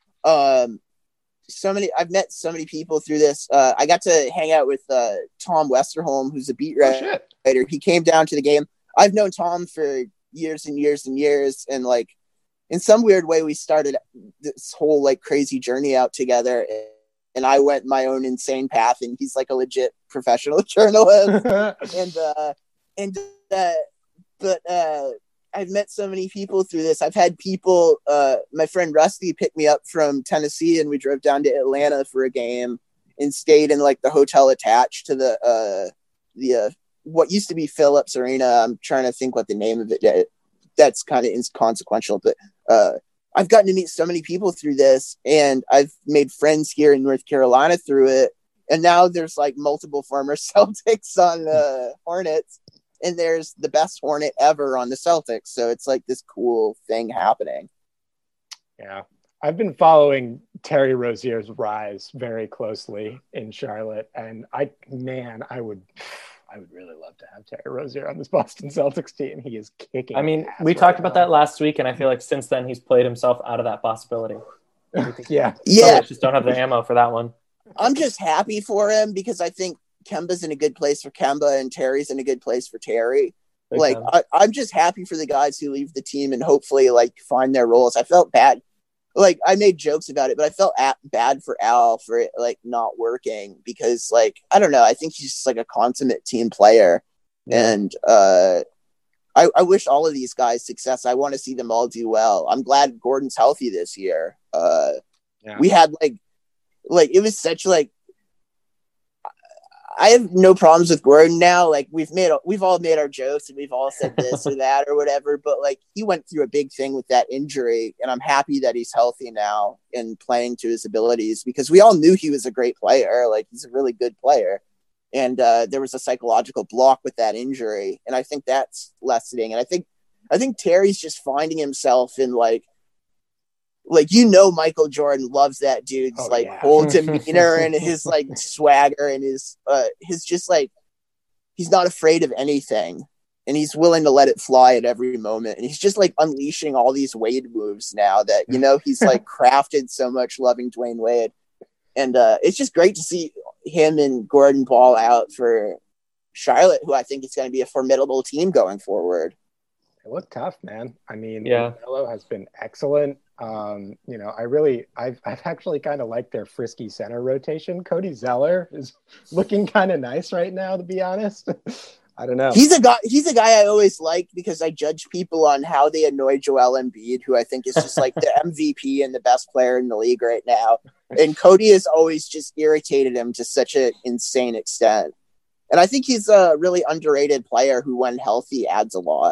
Um, so many. I've met so many people through this. Uh, I got to hang out with uh, Tom Westerholm, who's a beat Oh, writer. shit. He came down to the game. I've known Tom for years and years and years, and like in some weird way, we started this whole like crazy journey out together. And I went my own insane path, and he's like a legit professional journalist. and uh, and uh, but uh, I've met so many people through this. I've had people. Uh, my friend Rusty picked me up from Tennessee, and we drove down to Atlanta for a game and stayed in like the hotel attached to the uh, the uh, what used to be Phillips Arena. I'm trying to think what the name of it is. That's kind of inconsequential, but uh, I've gotten to meet so many people through this, and I've made friends here in North Carolina through it. And now there's like multiple former Celtics on uh, Hornets, and there's the best Hornet ever on the Celtics. So it's like this cool thing happening. Yeah. I've been following Terry Rozier's rise very closely in Charlotte, and I, man, I would, I would really love to have Terry Rozier on this Boston Celtics team. He is kicking. I mean, ass we right talked about now. that last week, and I feel like since then he's played himself out of that possibility. Yeah. Yeah, Celtics just don't have the ammo for that one. I'm just happy for him because I think Kemba's in a good place for Kemba and Terry's in a good place for Terry. Big like time. I, I'm just happy for the guys who leave the team and hopefully like find their roles. I felt bad. Like I made jokes about it, but I felt at, bad for Al for it like not working because like, I don't know. I think he's just like a consummate team player. Yeah. And uh, I, I wish all of these guys success. I want to see them all do well. I'm glad Gordon's healthy this year. Uh, Yeah. we had like, like it was such like, I have no problems with Gordon now. Like we've made, we've all made our jokes and we've all said this or that or whatever, but like he went through a big thing with that injury, and I'm happy that he's healthy now and playing to his abilities because we all knew he was a great player. Like he's a really good player. And uh, there was a psychological block with that injury. And I think that's lessening. And I think, I think Terry's just finding himself in like, like, you know, Michael Jordan loves that dude's Oh, like yeah. whole demeanor and his like swagger and his, uh, his just like, he's not afraid of anything and he's willing to let it fly at every moment. And he's just like unleashing all these Wade moves now that, you know, he's like crafted so much loving Dwayne Wade. And uh, it's just great to see him and Gordon ball out for Charlotte, who I think is going to be a formidable team going forward. They look tough, man. I mean, Yeah. Melo has been excellent. Um, you know, I really, I've, I've actually kind of liked their frisky center rotation. Cody Zeller is looking kind of nice right now, to be honest. I don't know. He's a guy. He's a guy I always like because I judge people on how they annoy Joel Embiid, who I think is just like the M V P and the best player in the league right now. And Cody has always just irritated him to such an insane extent. And I think he's a really underrated player who, when healthy, adds a lot.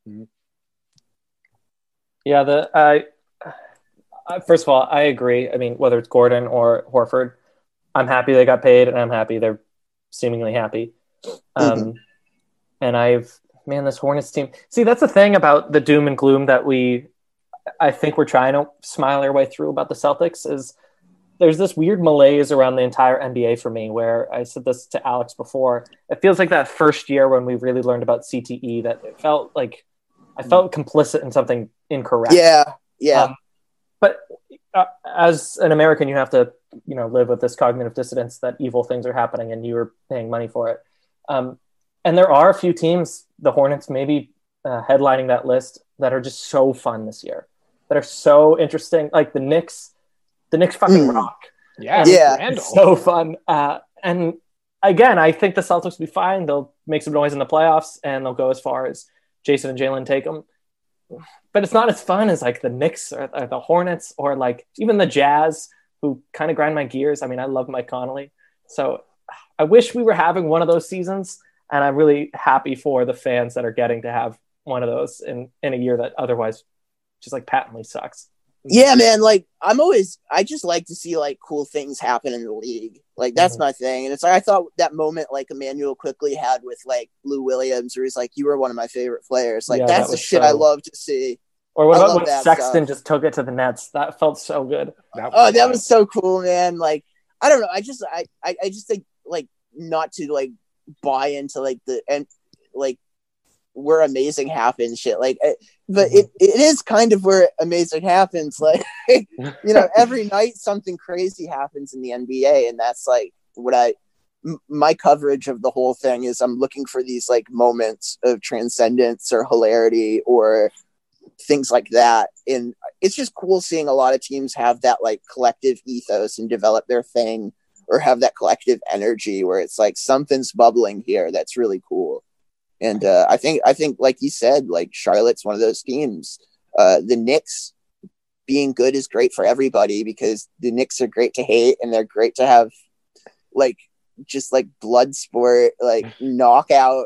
Yeah, the I uh, first of all, I agree. I mean, whether it's Gordon or Horford, I'm happy they got paid, and I'm happy they're seemingly happy. Um, Mm-hmm. And I've man, this Hornets team. See, that's the thing about the doom and gloom that we, I think we're trying to smile our way through about the Celtics is there's this weird malaise around the entire N B A for me. Where I said this to Alex before, it feels like that first year when we really learned about C T E that it felt like I felt complicit in something incorrect. Yeah, yeah. Um, but uh, as an American, you have to, you know, live with this cognitive dissonance that evil things are happening and you're paying money for it. Um, and there are a few teams, the Hornets maybe uh, headlining that list, that are just so fun this year, that are so interesting. Like the Knicks, the Knicks fucking Mm. rock. Yeah, Yeah. Randall. It's so fun. Uh, and again, I think the Celtics will be fine. They'll make some noise in the playoffs and they'll go as far as Jason and Jalen take them. But it's not as fun as like the Knicks or, or the Hornets or like even the Jazz, who kind of grind my gears. I mean, I love Mike Conley. So I wish we were having one of those seasons, and I'm really happy for the fans that are getting to have one of those in, in a year that otherwise just like patently sucks. Yeah, man. Like I'm always, I just like to see like cool things happen in the league. Like that's Mhm. my thing. And it's like I thought that moment like Emmanuel quickly had with like Lou Williams, where he's like, "You were one of my favorite players." Like Yeah, that's that the was shit so- I love to see. Or what I about love when that Sexton stuff. just took it to the Nets? That felt so good. That Oh, that wild. was so cool, man. Like I don't know. I just I I, I just think like not to like buy into like the and like where amazing happens shit. Like, eh, but Mhm. it, it is kind of where amazing happens. Like, you know, every night something crazy happens in the N B A, and that's like what I m- my coverage of the whole thing is. I'm looking for these like moments of transcendence or hilarity or things like that, and it's just cool seeing a lot of teams have that like collective ethos and develop their thing, or have that collective energy where it's like something's bubbling here. That's really cool. And uh, I think, I think, like you said, like Charlotte's one of those teams. Uh, the Knicks being good is great for everybody, because the Knicks are great to hate, and they're great to have, like, just like blood sport, like knockout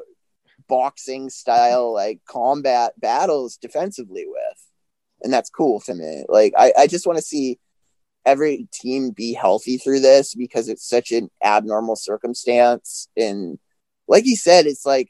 boxing style, like combat battles defensively with, and that's cool to me. Like, I, I just want to see every team be healthy through this, because it's such an abnormal circumstance. And like you said, it's like,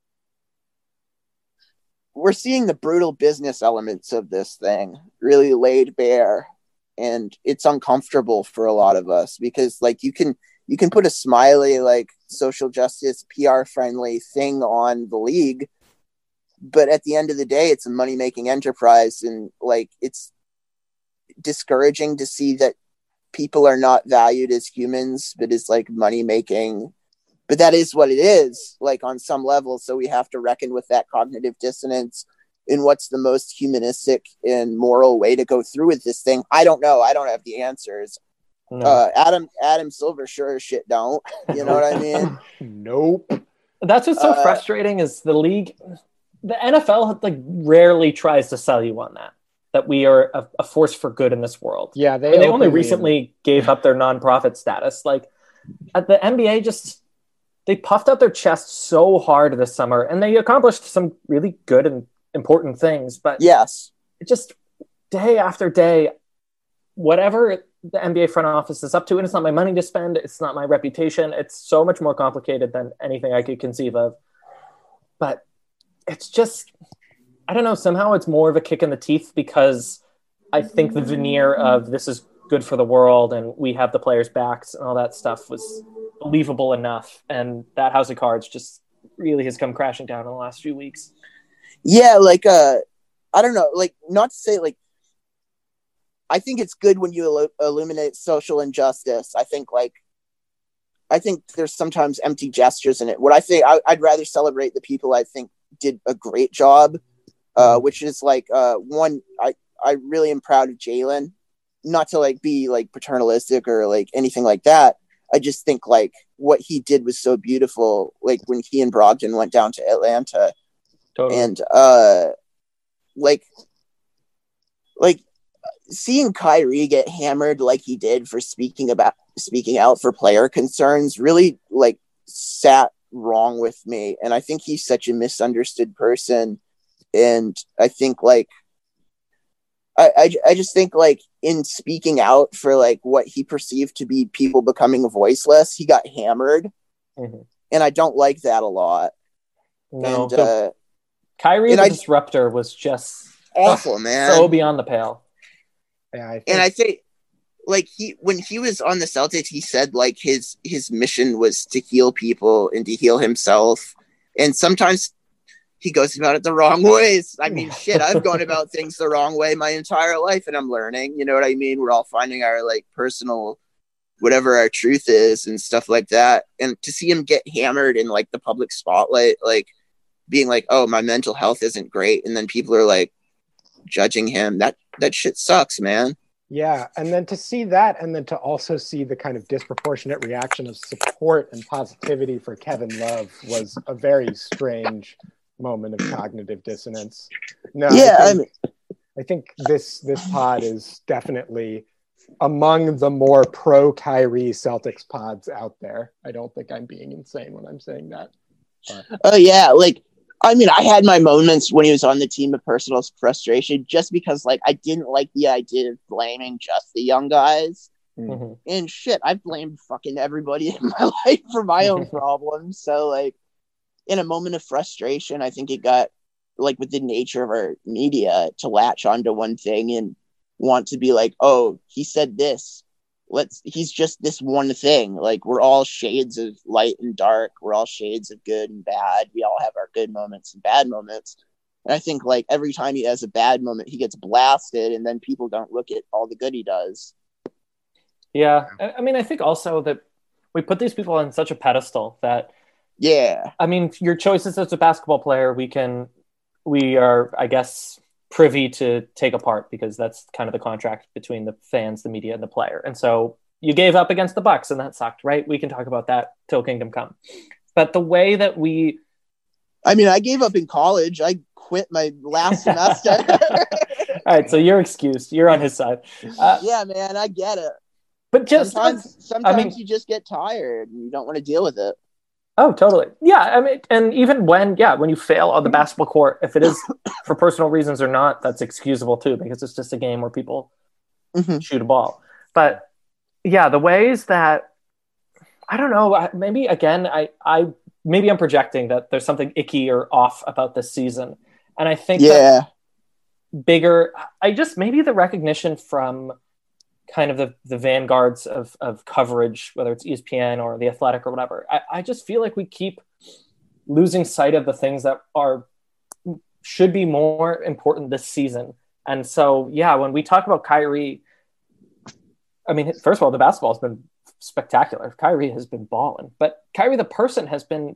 we're seeing the brutal business elements of this thing really laid bare, and it's uncomfortable for a lot of us, because like you can you can put a smiley like social justice P R friendly thing on the league, but at the end of the day it's a money-making enterprise, and like it's discouraging to see that people are not valued as humans but as like money-making. But that is what it is, like on some level. So we have to reckon with that cognitive dissonance in what's the most humanistic and moral way to go through with this thing. I don't know. I don't have the answers. No. Uh, Adam Adam Silver sure as shit don't. You know what I mean? Nope. That's what's so uh, frustrating is the league, the N F L like rarely tries to sell you on that, that we are a, a force for good in this world. Yeah, they, I mean, they only openly- recently gave up their nonprofit status. Like at the N B A, just they puffed out their chest so hard this summer, and they accomplished some really good and important things. But Yes. it just day after day, whatever the N B A front office is up to, and it's not my money to spend, it's not my reputation. It's so much more complicated than anything I could conceive of. But it's just, I don't know, somehow it's more of a kick in the teeth, because I think the veneer of this is good for the world and we have the players' backs and all that stuff was believable enough. And that house of cards just really has come crashing down in the last few weeks. Yeah, like uh I don't know, like not to say like I think it's good when you illu- illuminate social injustice. I think like I think there's sometimes empty gestures in it. What I think I, I'd rather celebrate the people I think did a great job, uh, which is like uh, one. I I really am proud of Jalen. Not to like be like paternalistic or like anything like that. I just think like what he did was so beautiful. Like when he and Brogdon went down to Atlanta, Totally. and uh, like like seeing Kyrie get hammered like he did for speaking about speaking out for player concerns really like sat wrong with me. And I think he's such a misunderstood person. And I think like I, I, I just think like in speaking out for like what he perceived to be people becoming voiceless, he got hammered. Mhm. And I don't like that a lot. No, and the- uh, Kyrie and the I- Disruptor was just awful, man. so beyond the pale. Yeah, I think, And I think like he when he was on the Celtics, he said like his his mission was to heal people and to heal himself. And sometimes he goes about it the wrong ways. I mean, shit, I've gone about things the wrong way my entire life, and I'm learning. You know what I mean? We're all finding our like personal, whatever our truth is and stuff like that. And to see him get hammered in like the public spotlight, like being like, oh, my mental health isn't great, and then people are like judging him. That that shit sucks, man. Yeah, and then to see that, and then to also see the kind of disproportionate reaction of support and positivity for Kevin Love was a very strange moment of cognitive dissonance. No, yeah, I I think, mean, I think this this pod is definitely among the more pro Kyrie Celtics pods out there. I don't think I'm being insane when I'm saying that. Oh uh, yeah, like I mean, I had my moments when he was on the team of personal frustration, just because like I didn't like the idea of blaming just the young guys. Mm-hmm. And shit, I've blamed fucking everybody in my life for my own problems. So like, in a moment of frustration, I think it got like with the nature of our media to latch onto one thing and want to be like, oh, he said this. Let's, he's just this one thing. Like, we're all shades of light and dark. We're all shades of good and bad. We all have our good moments and bad moments. And I think like every time he has a bad moment, he gets blasted, and then people don't look at all the good he does. Yeah. I mean, I think also that we put these people on such a pedestal that, yeah, I mean, your choices as a basketball player, we can, we are, I guess, privy to take apart, because that's kind of the contract between the fans, the media, and the player. And so you gave up against the Bucks, and that sucked, right? We can talk about that till kingdom come. But the way that we, I mean, I gave up in college. I quit my last semester. All right, so you're excused. You're on his side. Uh, yeah, man, I get it. But just sometimes, sometimes I mean, you just get tired and you don't want to deal with it. Oh, totally. Yeah. I mean, and even when, yeah, when you fail on the basketball court, if it is for personal reasons or not, that's excusable too, because it's just a game where people mm-hmm. shoot a ball. But yeah, the ways that, I don't know, maybe again, I, I, maybe I'm projecting that there's something icky or off about this season. And I think yeah. that bigger, I just, maybe the recognition from kind of the, the vanguards of, of coverage, whether it's E S P N or The Athletic or whatever. I, I just feel like we keep losing sight of the things that are should be more important this season. And so, yeah, when we talk about Kyrie, I mean, first of all, the basketball has been spectacular. Kyrie has been balling, but Kyrie, the person, has been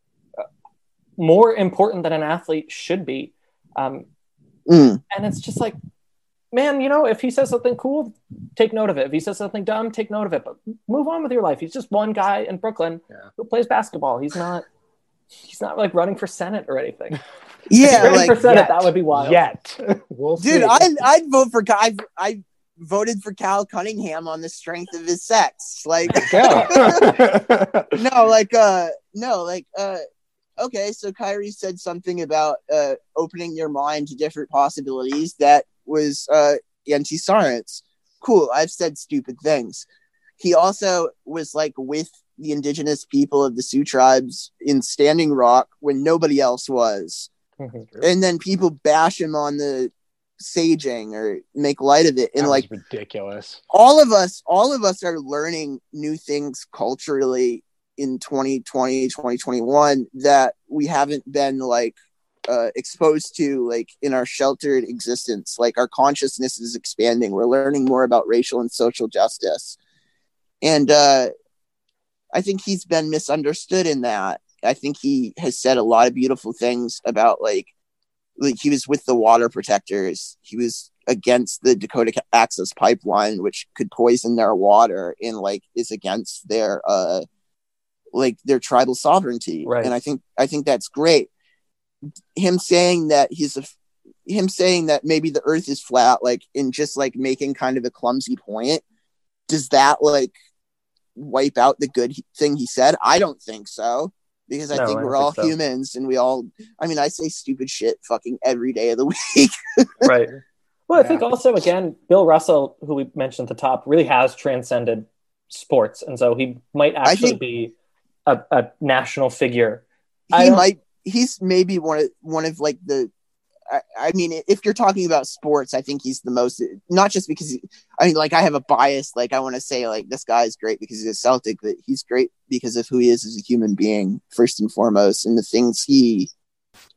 more important than an athlete should be. Um, mm. And it's just like, man, you know, if he says something cool, take note of it. If he says something dumb, take note of it. But move on with your life. He's just one guy in Brooklyn yeah. who plays basketball. He's not. He's not like running for Senate or anything. Yeah, running like, for Senate, yet. that would be wild. Yet, we'll dude, see. I I'd vote for I I voted for Cal Cunningham on the strength of his sex. Like, no, like, uh, no, like, uh. Okay, so Kyrie said something about uh, opening your mind to different possibilities that was uh, anti-science. Cool, I've said stupid things. He also was like with the indigenous people of the Sioux tribes in Standing Rock when nobody else was. Mm-hmm. And then people bash him on the saging or make light of it. And that like was ridiculous. All of us, all of us are learning new things culturally in twenty twenty, twenty twenty-one that we haven't been like uh, exposed to like in our sheltered existence. Like our consciousness is expanding. We're learning more about racial and social justice. And uh, I think he's been misunderstood in that. I think he has said a lot of beautiful things about like, like he was with the water protectors. He was against the Dakota Access Pipeline, which could poison their water, and like is against their uh, like their tribal sovereignty. Right. And I think, I think that's great. Him saying that he's a, him saying that maybe the earth is flat, like in just like making kind of a clumsy point. Does that like wipe out the good thing he said? I don't think so, because I no, think I we're all think so. humans and we all, I mean, I say stupid shit fucking every day of the week. Right. Well, I Yeah. think also, again, Bill Russell, who we mentioned at the top, really has transcended sports. And so he might actually think- be a, a national figure. He might, he's maybe one of, one of like the, I, I mean, if you're talking about sports, I think he's the most, not just because, he, I mean, like I have a bias, like I want to say like this guy is great because he's a Celtic, but he's great because of who he is as a human being, first and foremost, and the things he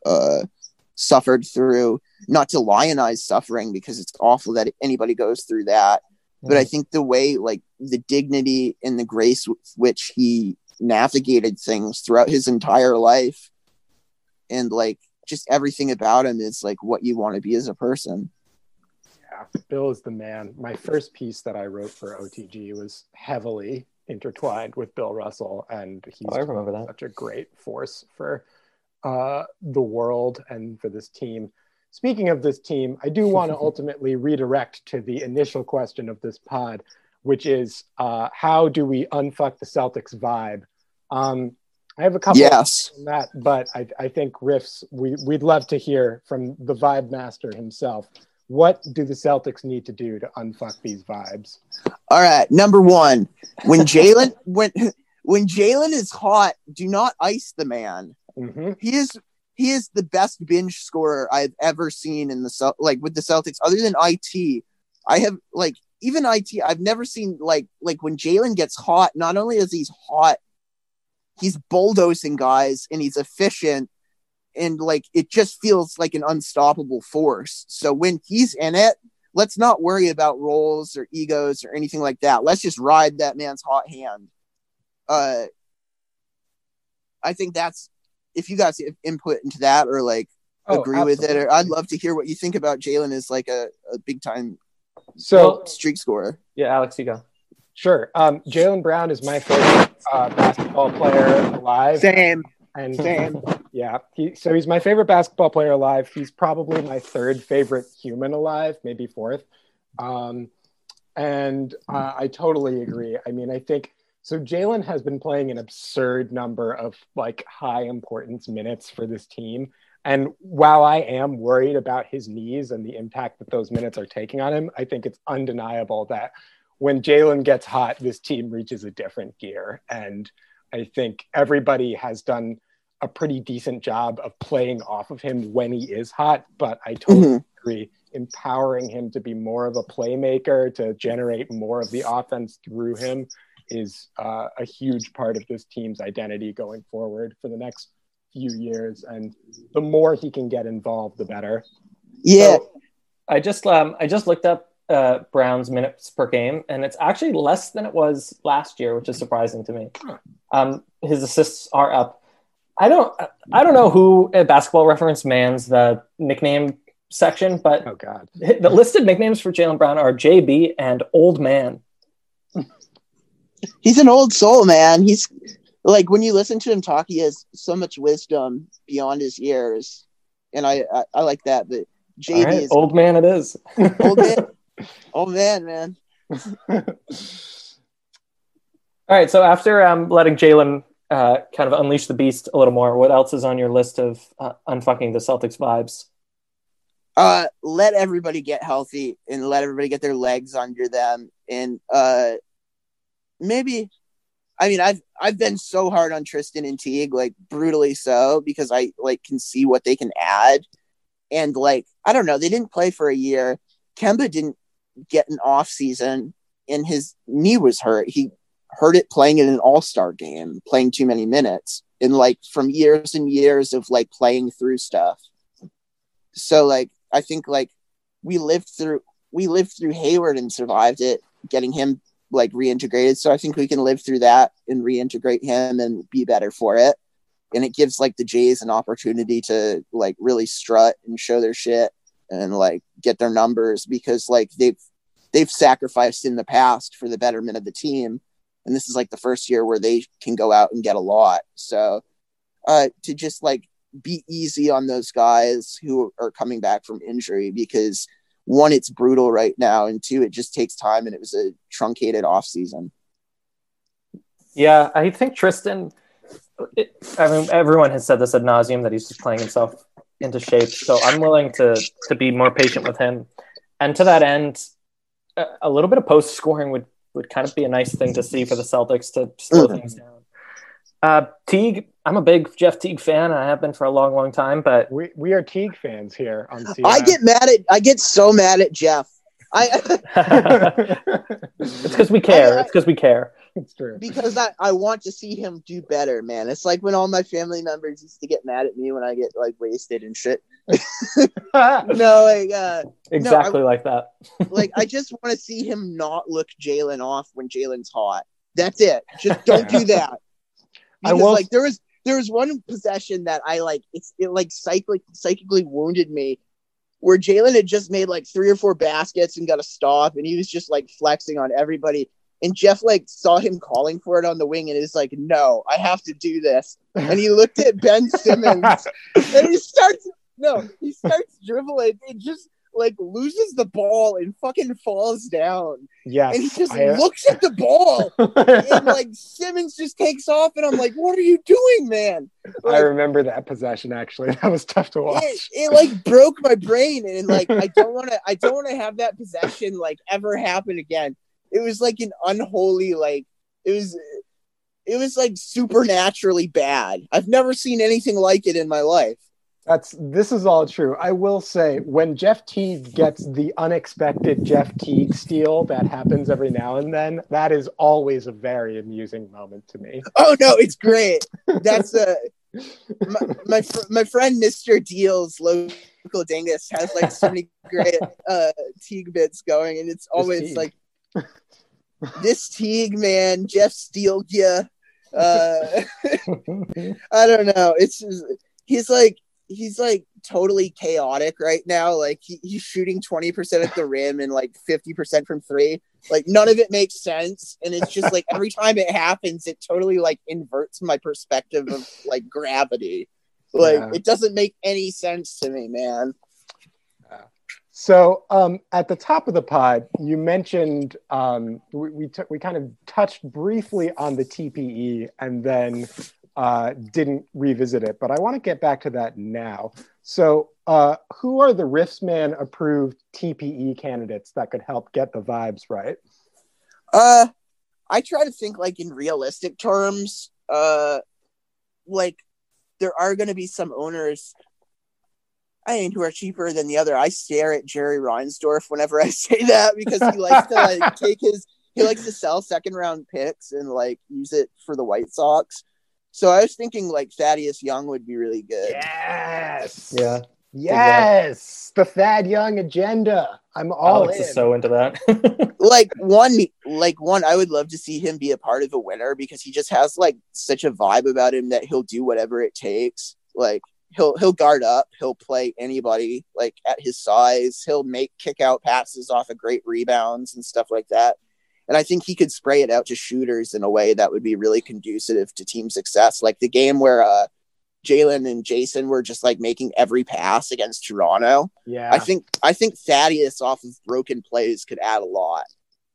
uh, suffered through. Not to lionize suffering, because it's awful that anybody goes through that. Mm-hmm. But I think the way, like, the dignity and the grace with which he navigated things throughout his entire life, and like just everything about him is like what you want to be as a person. Yeah, Bill is the man. My first piece that I wrote for O T G was heavily intertwined with Bill Russell, and he's oh, I remember that. Such a great force for uh, the world and for this team. Speaking of this team, I do want to ultimately redirect to the initial question of this pod, which is uh, how do we unfuck the Celtics vibe? Um, I have a couple yes. of that, but I, I think Riffs, we, we'd love to hear from the vibe master himself. What do the Celtics need to do to unfuck these vibes? All right, number one, when Jalen when when Jalen is hot, do not ice the man. Mm-hmm. He is he is the best binge scorer I've ever seen in the like with the Celtics, other than I T. I have like even I T. I've never seen like like when Jalen gets hot. Not only is he hot, he's bulldozing guys and he's efficient, and like it just feels like an unstoppable force. So when he's in it, let's not worry about roles or egos or anything like that. Let's just ride that man's hot hand. Uh, I think that's, if you guys have input into that or like oh, agree absolutely. with it, or I'd love to hear what you think about Jalen as like a, a big time so streak scorer. Yeah, Alex, you go. Sure. Um, Jaylen Brown is my favorite uh, basketball player alive. Same. And Same. Yeah. He, so he's my favorite basketball player alive. He's probably my third favorite human alive, maybe fourth. Um, and uh, I totally agree. I mean, I think so. Jalen has been playing an absurd number of like high importance minutes for this team. And while I am worried about his knees and the impact that those minutes are taking on him, I think it's undeniable that when Jalen gets hot, this team reaches a different gear. And I think everybody has done a pretty decent job of playing off of him when he is hot, but I totally mm-hmm. agree. Empowering him to be more of a playmaker, to generate more of the offense through him is uh, a huge part of this team's identity going forward for the next few years. And the more he can get involved, the better. Yeah. So I just, um, I just looked up uh, Brown's minutes per game, and it's actually less than it was last year, which is surprising to me. Um, his assists are up. I don't, I don't know who at Basketball Reference mans the nickname section, but oh god, the listed nicknames for Jaylen Brown are J B and Old Man. He's an old soul, man. He's like, when you listen to him talk, he has so much wisdom beyond his years, and I, I, I like that. But J B right, is old man. It is old man, old man, man. All right. So after um, letting Jalen uh, kind of unleash the beast a little more, what else is on your list of uh, unfucking the Celtics vibes? Uh, let everybody get healthy and let everybody get their legs under them. And uh, maybe, I mean, I've, I've been so hard on Tristan and Teague, like brutally so, because I like can see what they can add. And like, I don't know, they didn't play for a year. Kemba didn't get an off season and his knee was hurt. He hurt it playing in an all-star game, playing too many minutes, and like from years and years of like playing through stuff. So like, I think like we lived through we lived through Hayward and survived it, getting him like reintegrated. So I think we can live through that and reintegrate him and be better for it. And it gives like the Jays an opportunity to like really strut and show their shit and like get their numbers, because like they've they've sacrificed in the past for the betterment of the team. And this is like the first year where they can go out and get a lot. So uh, to just like be easy on those guys who are coming back from injury, because one, it's brutal right now, and two, it just takes time, and it was a truncated off season. Yeah, I think Tristan, it, I mean, everyone has said this ad nauseum that he's just playing himself into shape. So I'm willing to to be more patient with him. And to that end, a, a little bit of post scoring would, would kind of be a nice thing to see for the Celtics to slow mm-hmm. things down. Uh, Teague, I'm a big Jeff Teague fan. I have been for a long, long time. But we we are Teague fans here on C N N. I get mad at I get so mad at Jeff. I it's because we care. I, I, it's because we care. It's true. Because I, I want to see him do better, man. It's like when all my family members used to get mad at me when I get like wasted and shit. no, like uh, exactly no, I, like that. like I just want to see him not look Jalen off when Jalen's hot. That's it. Just don't do that. Because I will... like there was there was one possession that I like it's it like psychically psychically wounded me, where Jalen had just made like three or four baskets and got a stop, and he was just like flexing on everybody. And Jeff like saw him calling for it on the wing and is like, no, I have to do this. And he looked at Ben Simmons and he starts, no, he starts dribbling and just like loses the ball and fucking falls down. Yes. And he just I, uh... looks at the ball and like Simmons just takes off and I'm like, what are you doing, man? Like, I remember that possession actually. That was tough to watch. It, it like broke my brain and like I don't want to I don't want to have that possession like ever happen again. It was like an unholy, like, it was, it was like supernaturally bad. I've never seen anything like it in my life. That's, this is all true. I will say, when Jeff Teague gets the unexpected Jeff Teague steal that happens every now and then, that is always a very amusing moment to me. Oh, no, it's great. That's a, my, my, fr- my friend Mister Deals, local dingus, has like so many great uh, Teague bits going, and it's always like, this Teague, man, Jeff Steele, yeah. Uh, I don't know. It's just, he's like he's like totally chaotic right now. Like he, he's shooting twenty percent at the rim and like fifty percent from three. Like none of it makes sense, and it's just like every time it happens, it totally like inverts my perspective of like gravity. Like yeah. It doesn't make any sense to me, man. So um, at the top of the pod, you mentioned um, we we, t- we kind of touched briefly on the T P E and then uh, didn't revisit it, but I want to get back to that now. So uh, who are the Riffsman approved T P E candidates that could help get the vibes right? Uh, I try to think like in realistic terms. Uh, like there are going to be some owners, I mean, who are cheaper than the other. I stare at Jerry Reinsdorf whenever I say that because he likes to like take his, he likes to sell second round picks and like use it for the White Sox. So I was thinking like Thaddeus Young would be really good. Yes. Yeah. Yes. The Thad Young agenda. I'm all Alex in. is so into that. like one, like one, I would love to see him be a part of a winner because he just has like such a vibe about him that he'll do whatever it takes. Like, He'll he'll guard up. He'll play anybody like at his size. He'll make kick out passes off of great rebounds and stuff like that. And I think he could spray it out to shooters in a way that would be really conducive to team success. Like the game where uh, Jalen and Jason were just like making every pass against Toronto. Yeah, I think I think Thaddeus off of broken plays could add a lot.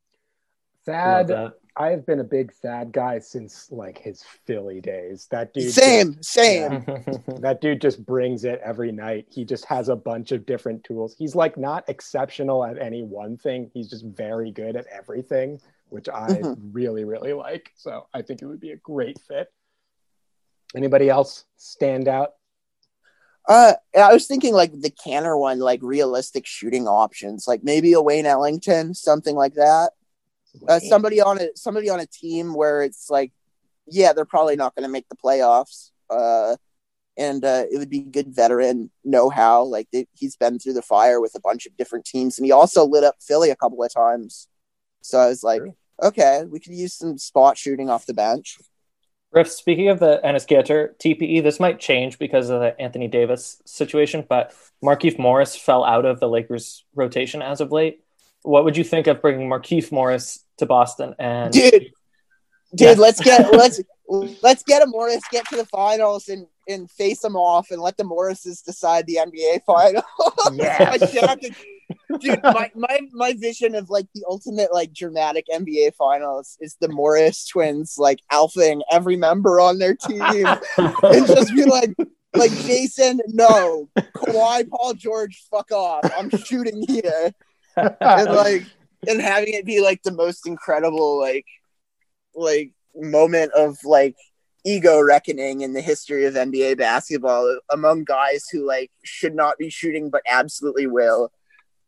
Thad, I've been a big Thad guy since like his Philly days. That dude, same, just, same. Yeah, that dude just brings it every night. He just has a bunch of different tools. He's like not exceptional at any one thing. He's just very good at everything, which I mm-hmm. really, really like. So I think it would be a great fit. Anybody else stand out? Uh, I was thinking like the Canner one, like realistic shooting options, like maybe a Wayne Ellington, something like that. Uh, somebody on a somebody on a team where it's like, yeah, they're probably not going to make the playoffs. Uh, and uh, it would be good veteran know-how. Like they, he's been through the fire with a bunch of different teams, and he also lit up Philly a couple of times. So I was like, sure. Okay, we could use some spot shooting off the bench. Riff, speaking of the Enes Kanter T P E, this might change because of the Anthony Davis situation, but Markieff Morris fell out of the Lakers rotation as of late. What would you think of bringing Markieff Morris to Boston? And dude, dude, yeah. let's get let's let's get a Morris, get to the finals, and and face them off, and let the Morrises decide the N B A final. Yes. Dude, my, my my vision of like the ultimate like dramatic N B A finals is the Morris twins like alphaing every member on their team and just be like, like Jason, no, Kawhi, Paul George, fuck off, I'm shooting here, and like and having it be like the most incredible like like moment of like ego reckoning in the history of N B A basketball among guys who like should not be shooting but absolutely will.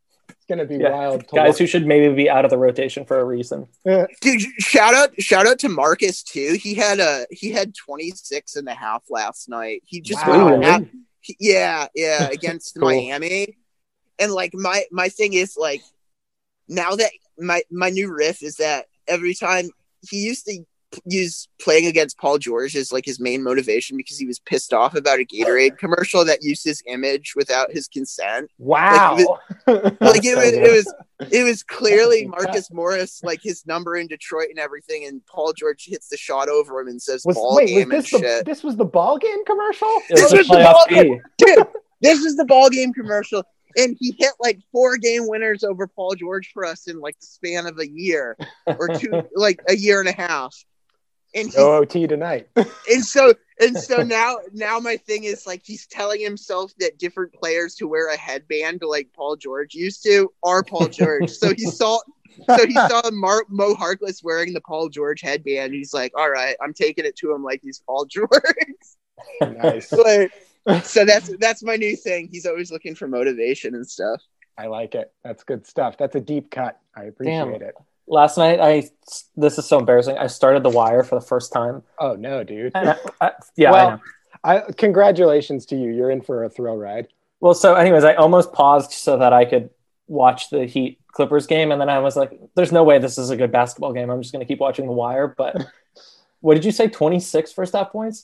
gonna be Yeah. wild. To Guys watch. who should maybe be out of the rotation for a reason. Dude, shout out shout out to Marcus too. He had a he had twenty-six and a half last night. He just Wow. went at, he- yeah, yeah, against Cool. Miami. And like my my thing is like now that my my new riff is that every time he used to use playing against Paul George as like his main motivation because he was pissed off about a Gatorade commercial that used his image without his consent. Wow. Like it so was, good. it was, it was clearly That's Marcus Morris, like his number in Detroit and everything, and Paul George hits the shot over him and says was ball wait, was game and this the shit. this was the ball game commercial? It was This a was the playoff ball P. game. Dude, this is the ball game commercial. And he hit like four game winners over Paul George for us in like the span of a year or two, like a year and a half. And he, No O T tonight. and so and so now now my thing is like he's telling himself that different players who wear a headband like Paul George used to are Paul George. So he saw so he saw Mar- Mo Harkless wearing the Paul George headband. He's like, all right, I'm taking it to him like he's Paul George. Nice. Like, so that's that's my new thing. He's always looking for motivation and stuff. I like it. That's good stuff. That's a deep cut. I appreciate Damn. it. Last night, I this is so embarrassing. I started The Wire for the first time. Oh no, dude. And I, I, yeah, I well, know. I, congratulations to you. You're in for a thrill ride. Well, so anyways, I almost paused so that I could watch the Heat Clippers game, and then I was like, "There's no way this is a good basketball game. I'm just going to keep watching The Wire." But what did you say? twenty-six first half points?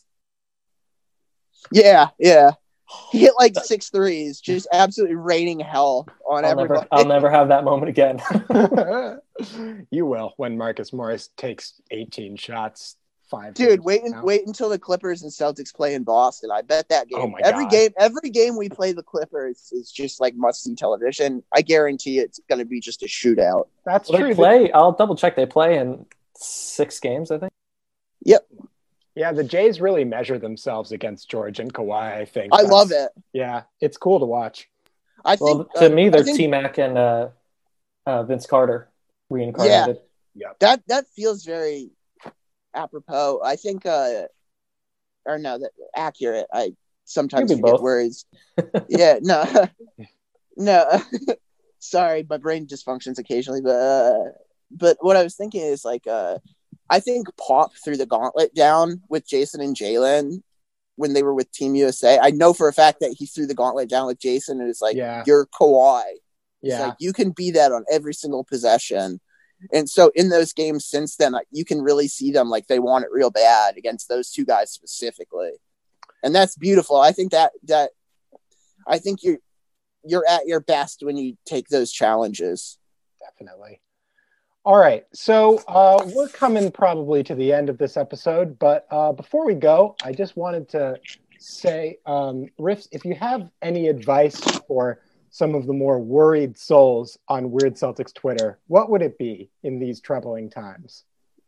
Yeah, yeah. He hit like six threes, just absolutely raining hell on I'll everybody. never, I'll never have that moment again. You will when Marcus Morris takes eighteen shots. Five. Dude, games wait now. wait until the Clippers and Celtics play in Boston. I bet that game. Oh my every God. game, every game we play the Clippers is just like must see television. I guarantee it's going to be just a shootout. That's Well, true. they play. I'll double check. They play in six games, I think. Yep, Yeah, the Jays really measure themselves against George and Kawhi, I think. I That's- love it. Yeah, it's cool to watch. I Well, think to uh, me, I they're think T Mac and uh, uh, Vince Carter reincarnated. that that feels very apropos. I think, uh, or no, that accurate. I sometimes Maybe forget both. words. Yeah, no, no. Sorry, my brain dysfunctions occasionally, but uh, but what I was thinking is like, uh, I think Pop threw the gauntlet down with Jason and Jalen when they were with Team U S A. I know for a fact that he threw the gauntlet down with Jason, and it's like, Yeah. you're Kawhi. It's Yeah. like you can be that on every single possession. And so in those games since then, like, you can really see them like they want it real bad against those two guys specifically. And that's beautiful. I think that that I think you're you're at your best when you take those challenges. Definitely. All right. So uh, we're coming probably to the end of this episode, but uh, before we go, I just wanted to say, um, Riffs, if you have any advice for some of the more worried souls on Weird Celtics Twitter, what would it be in these troubling times?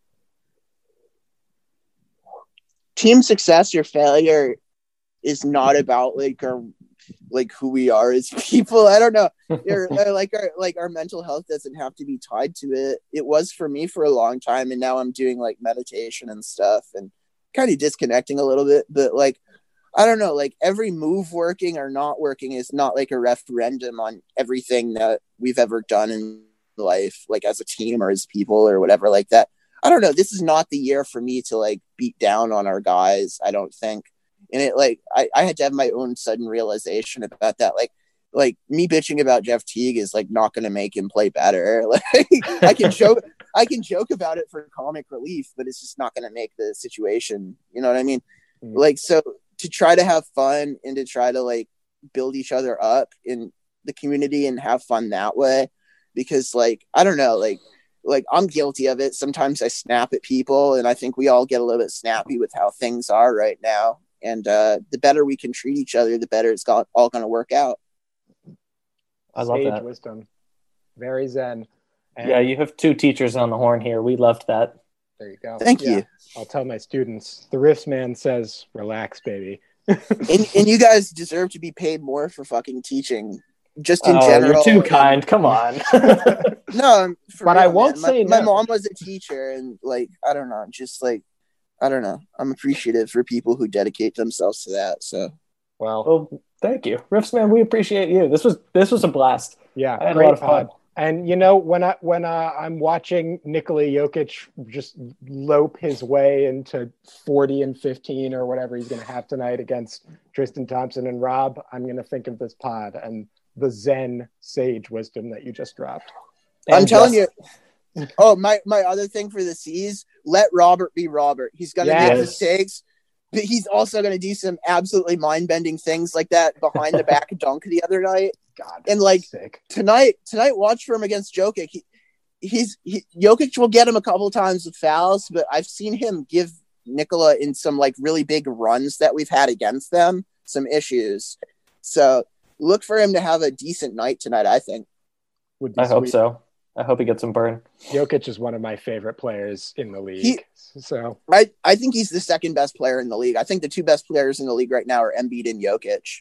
Team success or failure is not about like our like who we are as people. I don't know. Or, or, like our like our mental health doesn't have to be tied to it. It was for me for a long time, and now I'm doing like meditation and stuff and kind of disconnecting a little bit. But like, I don't know, like every move working or not working is not like a referendum on everything that we've ever done in life, like as a team or as people or whatever like that. I don't know. This is not the year for me to like beat down on our guys, I don't think. And it like I, I had to have my own sudden realization about that. Like like me bitching about Jeff Teague is like not gonna make him play better. Like I can joke I can joke about it for comic relief, but it's just not gonna make the situation, you know what I mean? Mm-hmm. Like so to try to have fun and to try to like build each other up in the community and have fun that way. Because like I don't know, like like I'm guilty of it. Sometimes I snap at people, and I think we all get a little bit snappy with how things are right now. And uh, the better we can treat each other, the better it's got, all going to work out. I love Sage that. wisdom. Very zen. And Yeah, you have two teachers on the horn here. We loved that. there you go. Thank Yeah. you. I'll tell my students, the Riffs man says, relax, baby. And, and you guys deserve to be paid more for fucking teaching. Just in Oh, general. you're too and- kind. Come on. No, for But real, I won't man. My- say my no. mom was a teacher, and like I don't know, just like I don't know. I'm appreciative for people who dedicate themselves to that. So Well, Well, thank you, Riffs man. We appreciate you. This was this was a blast. Yeah, I had a great lot of pod. fun. And you know, when I when uh, I'm watching Nikola Jokic just lope his way into forty and fifteen or whatever he's going to have tonight against Tristan Thompson and Rob, I'm going to think of this pod and the Zen sage wisdom that you just dropped. I'm And telling just- you. Oh, my my other thing for the C's, let Robert be Robert. He's gonna Yes. make mistakes, but he's also gonna do some absolutely mind-bending things like that behind the back dunk the other night. God, And like sick. tonight, tonight, watch for him against Jokic. He, he's he, Jokic will get him a couple times with fouls, but I've seen him give Nikola in some like really big runs that we've had against them some issues. So look for him to have a decent night tonight, I think. Would be I hope sweet. so. I hope he gets some burn. Jokic is one of my favorite players in the league. He- so I, I think he's the second best player in the league. I think the two best players in the league right now are Embiid and Jokic.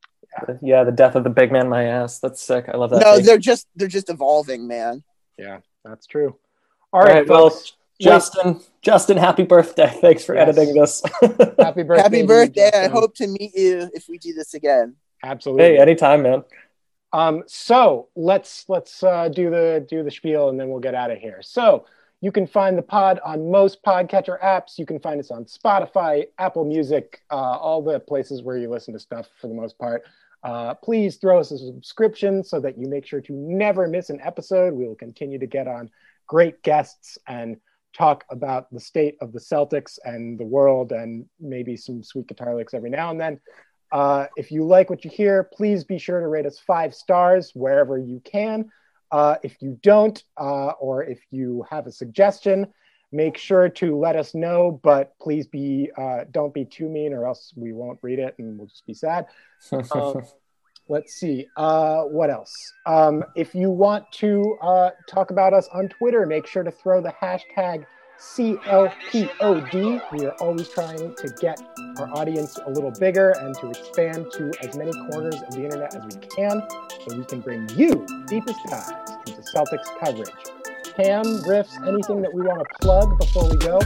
Yeah, the death of the big man, my ass. That's sick. I love that. No, thing. they're just they're just evolving, man. yeah, that's true. All All right, right, well, folks. Justin, Justin, happy birthday. Thanks for Yes. editing this. Happy birthday. Happy to you, birthday. I Justin. hope to meet you if we do this again. Absolutely. Hey, anytime, man. Um, so let's let's uh, do the do the spiel and then we'll get out of here. So you can find the pod on most podcatcher apps. You can find us on Spotify, Apple Music, uh, all the places where you listen to stuff for the most part. Uh, please throw us a subscription so that you make sure to never miss an episode. We will continue to get on great guests and talk about the state of the Celtics and the world and maybe some sweet guitar licks every now and then. Uh, if you like what you hear, please be sure to rate us five stars wherever you can. Uh, if you don't, uh, or if you have a suggestion, make sure to let us know, but please be uh, don't be too mean or else we won't read it and we'll just be sad. Um, let's see. Uh, what else? Um, if you want to uh, talk about us on Twitter, make sure to throw the hashtag C L P O D. We are always trying to get our audience a little bigger and to expand to as many corners of the internet as we can so we can bring you deepest dives into Celtics coverage. Cam, Riffs, anything that we want to plug before we go?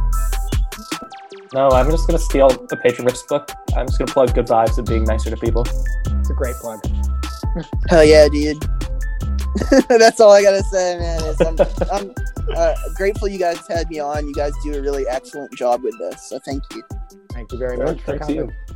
No, I'm just going to steal the Patron Riffs book. I'm just going to plug good vibes and being nicer to people. It's a great plug. Hell yeah, dude. That's all I gotta say, man. Is I'm, I'm uh, grateful you guys had me on. You guys do a really excellent job with this, so thank you. Thank you very Sure, much for thanks to coming. you.